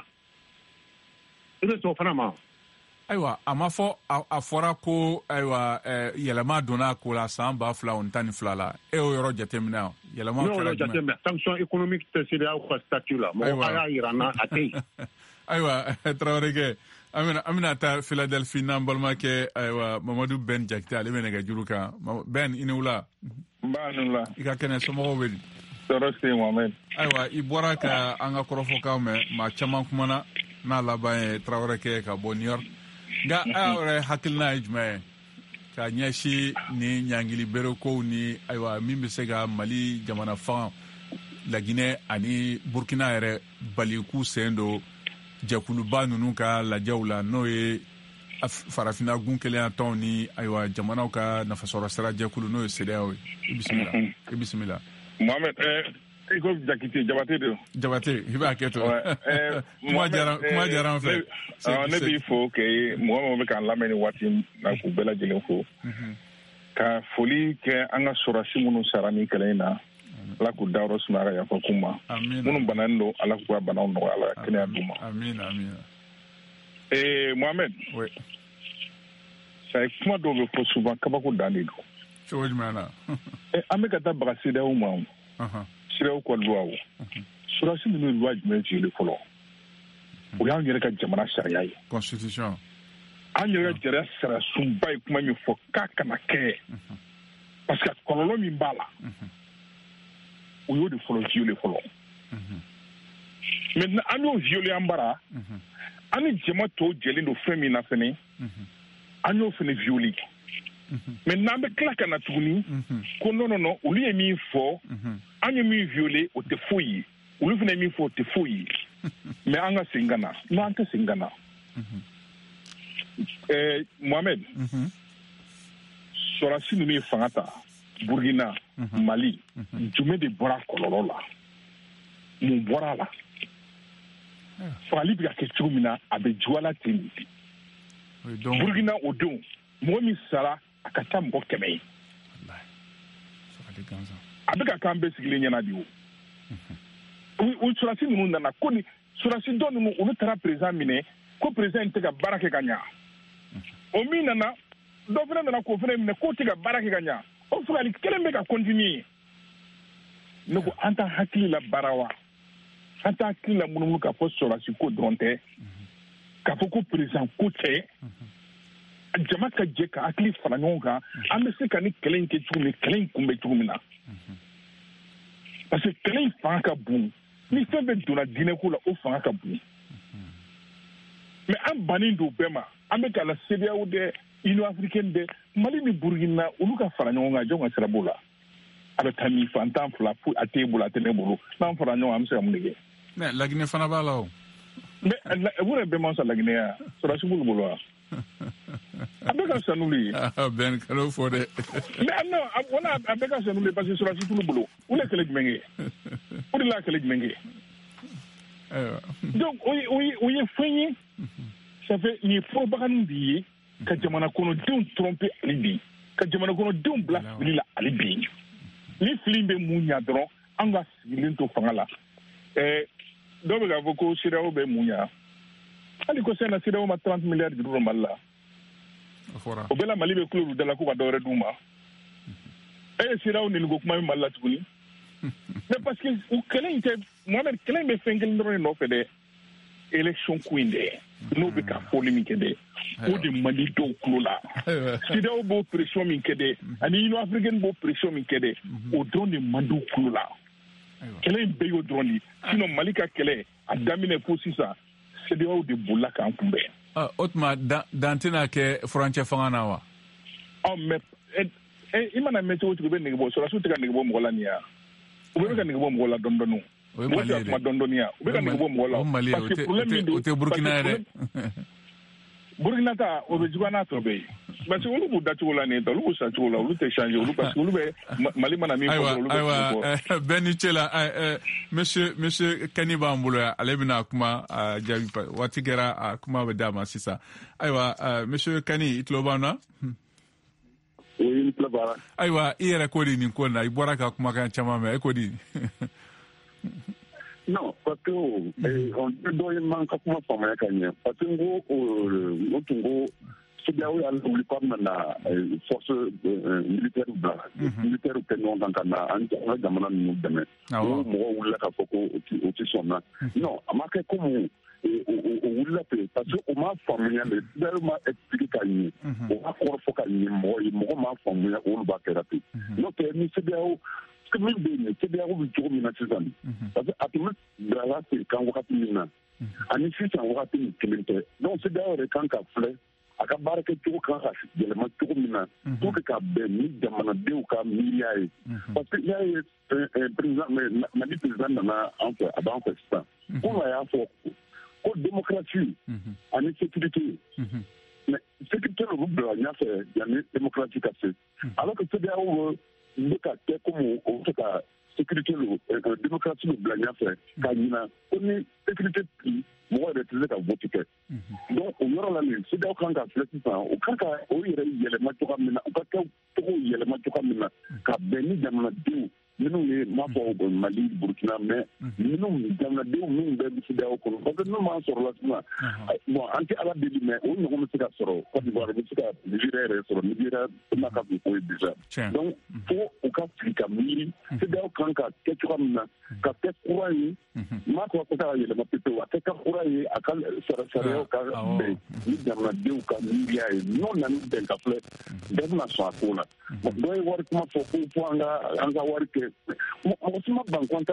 i bɛ sɔn o fana ma. Ayiwa a ma fɔ a fɔra ko ayiwa yɛlɛma donna ko la san 2012 la e y'o yɔrɔ jateminɛ yɛlɛma kɛra jumɛn. mais sanction économique tɛ CEDEAO ka statut la mɔgɔ a y'a yira n na a tɛ yen. Ayiwa Traoré kɛ an bɛna taa Philadelphie n'an balimakɛ ayiwa Mamadu Ben Jakite ale bɛ nɛgɛjuru kan Ben i ni wula. N b'a ni wula. I ka kɛnɛ somɔgɔw bɛ di. Tɔɔrɔ se Mohamed. Ayiwa i bɔra ka an ka kɔrɔfɔkan mɛn maa caman kumana n'a laban ye Traoré kɛ ka bɔ New York. Nka a yɛrɛ hakilina ye jumɛn ye ka ɲɛsin ni ɲangili berekow ni ayiwa min bɛ se ka Mali jamana fan Laginɛ ani Burkina yɛrɛ bali k'u sen don jɛkuluba ninnu ka lajɛw la n'o ye farafinna gun kelenya tɔnw ni ayiwa jamanaw ka nafasɔrɔ sira jɛkulu n'o ye CEDEAO ye i bisimila. Mohamed i ko Jakite Jabate de. Jabate i b'a kɛ to kuma diyara an fɛ. Ne b'i fo kɛ mɔgɔ min bɛ k'an lamɛn ni waati na k'u bɛɛ lajɛlen fo ka foli kɛ an ka sɔrɔdasi minnu sara ni kɛlɛ in na Ala k'u dayɔrɔ suma ka yafa k'u ma minnu bananen don Ala k'u ka banaw nɔgɔya Ala ka kɛnɛya d'u ma. Mohamed ça kuma dɔw bɛ fɔ souvent kabako dan de don. Cogo jumɛn na. An bɛ ka taa baga CEDEAO ma CEDEAO ka loi o sɔrɔdasi ninnu ye loi jumɛn violé fɔlɔ o y'an yɛrɛ ka jamana sariya ye. Constitution. An yɛrɛ ka jamana sariya sunba ye kuma min fɔ k'a kana kɛ parce que kɔlɔlɔ min b'a la o y'o de fɔlɔ violé fɔlɔ. Maintenant an y'o violé an bara an ni jama tɔw jɛlen don fɛn min na fɛnɛ an y'o fɛnɛ violé. Maintenant an bɛ tila ka na tuguni ko non olu ye min fɔ an ye min violé o tɛ foyi ye olu fɛnɛ ye min fɔ o tɛ foyi ye mais an ka segin ka na non an tɛ segin ka na. Mohamed sɔrɔdasi ninnu ye fanga ta Burkina Mali jumɛn de bɔra kɔlɔlɔ la mun bɔra la fagali bɛ ka kɛ cogo min na a bɛ juwala ten Burkina o don mɔgɔ min sara a ka taa mɔgɔ 100 ye a bɛ ka kan bɛɛ sigilen ɲɛna de o surasi ninnu nana ko ni surasi dɔ ninnu olu taara président minɛ ko président in tɛ ka baara kɛ ka ɲa o min nana dɔ fana nana k'o fana minɛ k'o tɛ ka baara kɛ ka ɲa o fagali kelen bɛ ka continuer ne ko an t'a hakili la baara wa an t'a hakili la munumunu k'a fɔ surasi ko dɔrɔn tɛ k'a fɔ ko président ko tɛ jama ka jɛ ka hakili fara ɲɔgɔn kan an bɛ se ka ni kɛlɛ in kɛ cogo min kɛlɛ in kunbɛ cogo min na parce que kɛlɛ in fanga ka bon ni fɛn bɛɛ donna diinɛko la o fanga ka bon mais an bannen don bɛɛ ma an bɛ ka la CEDEAO dɛ Union africaine dɛ Mali ni Burkina olu ka fara ɲɔgɔn kan jɔn ka sira b'o la a bɛ taa min fantan fila fo a t'e bolo a tɛ ne bolo n'an fara ɲɔgɔn an bɛ se ka mun de kɛ mais Laginɛ fana b'a la o mais u yɛrɛ bɛɛ ma sa Laginɛ ya sɔrɔsi b'olu bolo wa a bɛ ka sa n'olu ye bɛn kalo fɔ dɛ mais non wala a bɛ ka sa n'olu ye parce que sɔrɔsi t'olu bolo u le kɛlɛ jumɛn kɛ o de la kɛlɛ jumɛn kɛ donc o ye fɛn ye ça fait nin ye propagande de ye ka jamana kɔnɔdenw tromper ale bi ka jamana kɔnɔdenw bila fili la ale bi ni fili bɛ mun ɲa dɔrɔn an ka sigilen to fanga la dɔw bɛ k'a fɔ ko CEDEAO bɛ mun ɲa hali ko sisan na CEDEAO ma 30 miliyari juru don Mali la o bɛɛ la Mali bɛ kulo da la ko ka dɔ wɛrɛ d'u ma CEDEAO nin ko kuma bɛ Mali la tuguni mais parce que u kɛlɛ in tɛ Mohamed kɛlɛ in bɛ fɛn kelen dɔrɔn de nɔfɛ dɛ élection ko in dɛ n'o bɛ ka fɔli min kɛ dɛ o de Mali dɔw kulo la CEDEAO b'o pression min kɛ dɛ ani Union africaine b'o pression min kɛ dɛ o dɔrɔn de Mali kulo la kɛlɛ in bɛɛ y'o dɔrɔn de sinon Mali ka kɛlɛ a daminɛ fo sisan CEDEAO de bolila k'an kunbɛn o tuma dan tɛna kɛ furancɛ fanga na wa mais i mana mɛn cogo cogo bɛ nege bɔ sɔrɔsiw tɛ ka nege bɔ mɔgɔ la nin ya u bɛ ka nege bɔ mɔgɔ la dɔɔnin dɔɔnin mɔgɔ tɛ ka kuma dɔɔnin dɔɔnin ya u bɛ ka nege bɔ mɔgɔ la parce que problème min don o tɛ Burkina yɛrɛ Burkina ta o bɛ juguya n'a tɔ bɛɛ ye parce que olu b'u dacogo la nin ye olu b'u sa cogo la olu tɛ changer olu parce que olu bɛ Mali mana min fɔ olu bɛ ayiwa bɛɛ ni ce la monsieur Kani b'an bolo yan ale bɛna kuma jaabi waati kɛra a kuma bɛ d'a ma sisan ayiwa monsieur Kani i tulo b'an na ayiwa i yɛrɛ ko di nin ko in na i bɔra ka kumakan caman mɛn e ko di non parce que on tɛ dɔ ye man ka kuma faamaya ka ɲɛ parce que n ko o tun ko CEDEAO y'a wuli k'a bɛna force militaire bila militaire kɛ ɲɔgɔn kan ka na an ka jamana ninnu dɛmɛ o mɔgɔw wulila k'a fɔ ko o tɛ sɔn na non a ma kɛ comme o wulila ten parce que o m'a faamuya de CEDEAO ma expliqué ka ɲɛ o b'a kɔrɔ fɔ ka ɲɛ mɔgɔ ye mɔgɔ m'a faamuya olu b'a kɛra ten n'o tɛ ni CEDEAO min bɛ yen CEDEAO bɛ cogo min na sisan parce que a tun bɛ bilala sen kan wagati min na ani sisan wagati min kelen tɛ donc CEDEAO yɛrɛ kan ka filɛ a ka baara kɛ cogo kan ka yɛlɛma cogo min na pour que ka bɛn ni jamanadenw ka miiriya ye parce que n'i y'a ye Mali président nana an fɛ a b'an fɛ sisan ko a y'a fɔ ko démocratie ani sécurité mais sécurité olu bila ɲɛfɛ yanni démocratie ka se alors que CEDEAO bɛ ka kɛ comme o bɛ ka sécurité démocratie le bila ɲɛfɛ ka ɲina ko ni sécurité bi mɔgɔ yɛrɛ tɛ se ka vote kɛ donc o yɔrɔ la nin CEDEAO kan ka filɛ sisan o kan ka o yɛrɛ yɛlɛma cogoya min na u ka kɛ cogo yɛlɛma cogoya min na ka bɛn ni jamanadenw minnu ye m'a fɔ Mali Burkina mais minnu jamanadenw minnu bɛ CEDEAO kɔnɔ parce que n'u m'an sɔrɔ la sisan bon an tɛ ala deli mais o ɲɔgɔn bɛ se ka sɔrɔ Côte d'Ivoire bɛ se ka Nigeria yɛrɛ sɔrɔ Nigeria n'a ka bi o ye déjà donc fo u ka sigi ka miiri CEDEAO kan ka kɛ cogoya min na ka kɛ kura ye m'a fɔ ko ka yɛlɛma pepewu a kɛ ka kura ye a ka sariyaw ka bɛn ni jamanadenw ka miiriya ye n'o nana bɛn ka filɛ bɛɛ bɛna sɔn a ko la dɔ ye wari kuma fɔ ko fo an ka wari kɛ mɔgɔ si ma ban k'an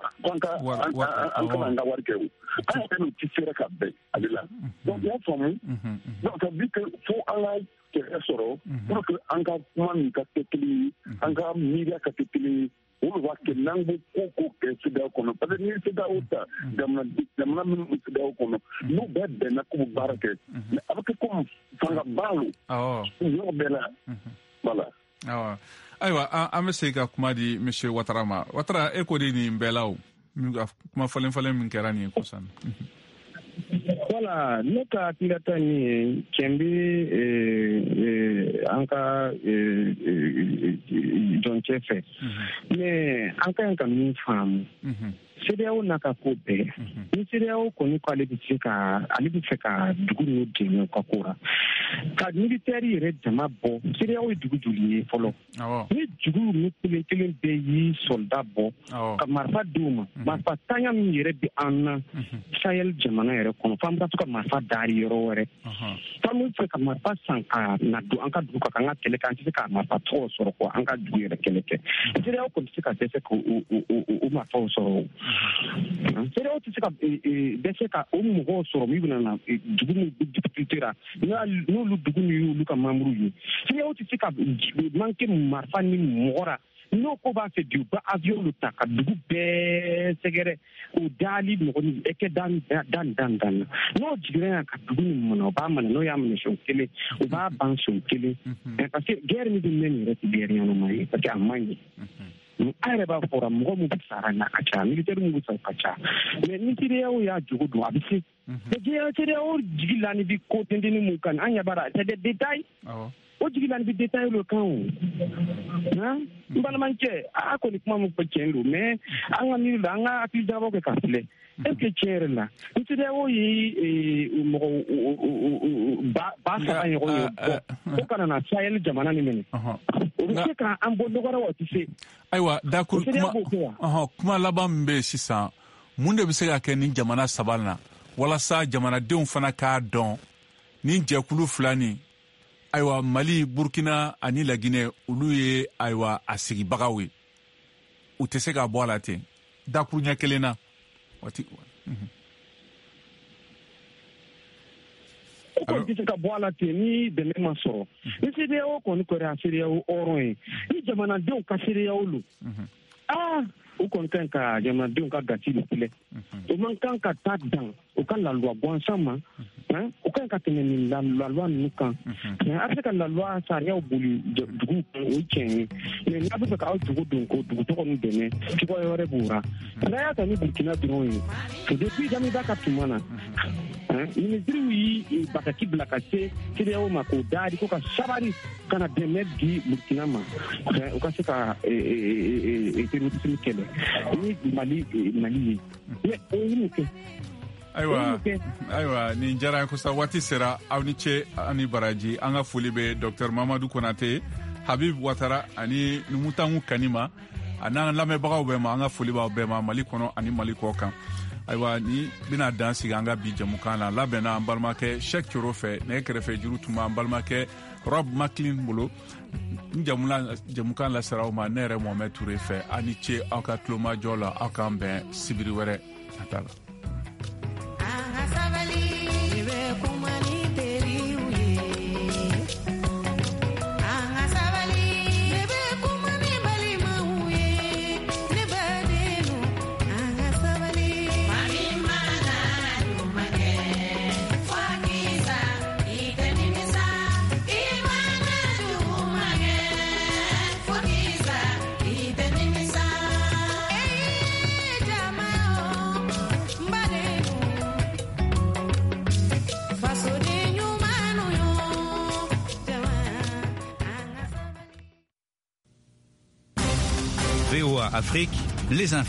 kana an ka wari kɛ o an yɛrɛ n'u tɛ sera ka bɛn ale la donc i y'a faamu donc ça veut dire que fo an ka kɛlɛ sɔrɔ pour que an ka kuma nin ka kɛ kelen ye an ka miiriya ka kɛ kelen ye olu b'a kɛ n'an bɛ ko kɛ CEDEAO kɔnɔ parce que n'i ye CEDEAO ta jamana minnu bɛ CEDEAO kɔnɔ n'u bɛɛ bɛnna k'u bɛ baara kɛ mais a bɛ kɛ comme fanga b'a lo yɔrɔ bɛɛ la voilà. ayiwa an bɛ segin ka kuma di monsieur Ouattara ma Ouattara e ko di nin bɛɛ la o kuma falen min kɛra nin ye kɔsan Voilà, ne ka tilata ni kembe anka John Chefe. Mais anka min fam. CEDEAO n'a ka ko bɛɛ ni CEDEAO kɔni ko ale bɛ fɛ ka dugu ninnu dɛmɛ ka ko la ka militaire yɛrɛ jama bɔ CEDEAO ye dugu joli ye fɔlɔ ni dugu ninnu kelen kelen bɛɛ y'i soldat bɔ ka marifa d'u ma marifa tanya min yɛrɛ bɛ an na Sahel jamana yɛrɛ kɔnɔ f'an bɛ to ka marifa dari yɔrɔ wɛrɛ f'an bɛ fɛ ka marifa san ka na don an ka dugu kan an ka kɛlɛ kɛ an tɛ se ka marifa tɔgɔ sɔrɔ quoi an ka dugu yɛrɛ kɛlɛ kɛ CEDEAO kɔni tɛ se ka dɛsɛ k'o marifaw sɔrɔ CEDEAO tɛ se ka dɛsɛ ka o mɔgɔw sɔrɔ min bɛna na dugu min difficulté la n'olu dugu min y'olu ka membre ye CEDEAO tɛ se ka manquer marifa ni mɔgɔ la n'o ko b'a fɛ bi u bɛ avion lu ta ka dugu bɛɛ sɛgɛrɛ o dali mɔgɔ ni ɛ kɛ dan na n'o jiginna yan ka dugu nin mɔna o b'a mana n'o y'a minɛ siɲɛ kelen o b'a ban siɲɛ kelen parce que guerre min bɛ mɛn yɛrɛ tɛ guerre ɲɛnama ye parce que a man ɲi. A yɛrɛ b'a fɔra mɔgɔ min bɛ sara n'a ka ca militaire min bɛ sa ka ca mais ni CEDEAO y'a jogo don a bɛ se CEDEAO jigi la ni bi ko tɛntɛnni mun kan an ɲɛ b'a c'est des détails o jigi la ni bi détail le kan o n balimakɛ a kɔni kuma min fɔ tiɲɛ don mais an ka miiri la an ka hakili jagabɔ kɛ ka filɛ est-ce que tiɲɛ yɛrɛ la ni CEDEAO ye mɔgɔ ba saba ɲɔgɔn ye bɔ ko kana na Sahel jamana ni minɛ o bɛ se k'an bɔ nɔgɔra wa tɛ se. Ayiwa d'accord kuma laban min bɛ yen sisan mun de bɛ se ka kɛ nin jamana saba na walasa jamanadenw fana k'a dɔn nin jɛkulu fila nin ayiwa Mali Burkina ani Laginɛ olu ye ayiwa a sigibagaw ye u tɛ se ka bɔ a la ten dakuru ɲɛ kelen na waati. O kɔni tɛ se ka bɔ a la ten ni dɛmɛ ma sɔrɔ ni CEDEAO kɔni kɛra CEDEAO hɔrɔn ye ni jamanadenw ka CEDEAO lo u kɔni kan ka jamanadenw ka gasi de filɛ o man kan ka taa dan u ka laluwa gansan ma u kan ka tɛmɛ nin laluwa ninnu kan a bɛ se ka laluwa sariyaw boli dugu kan o ye tiɲɛ ye mais n'a bɛ fɛ k'aw dugu don ko dugutɔgɔ ninnu dɛmɛ cogoya wɛrɛ b'o ra n'a y'a ta ni Burkina dɔrɔn ye depuis Jamida ka tuma na ministiriw y'i bataki bila ka se CEDEAO ma k'o daadi ko ka sabari ka na dɛmɛ di Burkina ma u ka se ka terrorisme kɛlɛ ni Mali ye mais o ye mun kɛ. Ayiwa nin diyara an ye kosɛbɛ waati sera aw ni ce ani baraji an ka foli bɛ Dr Mamadu Konate Habib Watara ani Numutangu Kanima a n'an lamɛnbagaw bɛɛ ma an ka foli b'aw bɛɛ ma Mali kɔnɔ ani Mali kɔ kan. Ayiwa ni bɛna dan sigi an ka bi jamukan na labɛnna an balimakɛ Cheikh Coro fɛ nɛgɛ kɛrɛfɛ juru tun b'an balimakɛ Rob Maclean bolo n jamukan lasera aw ma ne yɛrɛ Mohamed Touré fɛ a ni ce aw ka tulomajɔ la aw k'an bɛn sibiri wɛrɛ a t'a la. VOA Afrique, les infos.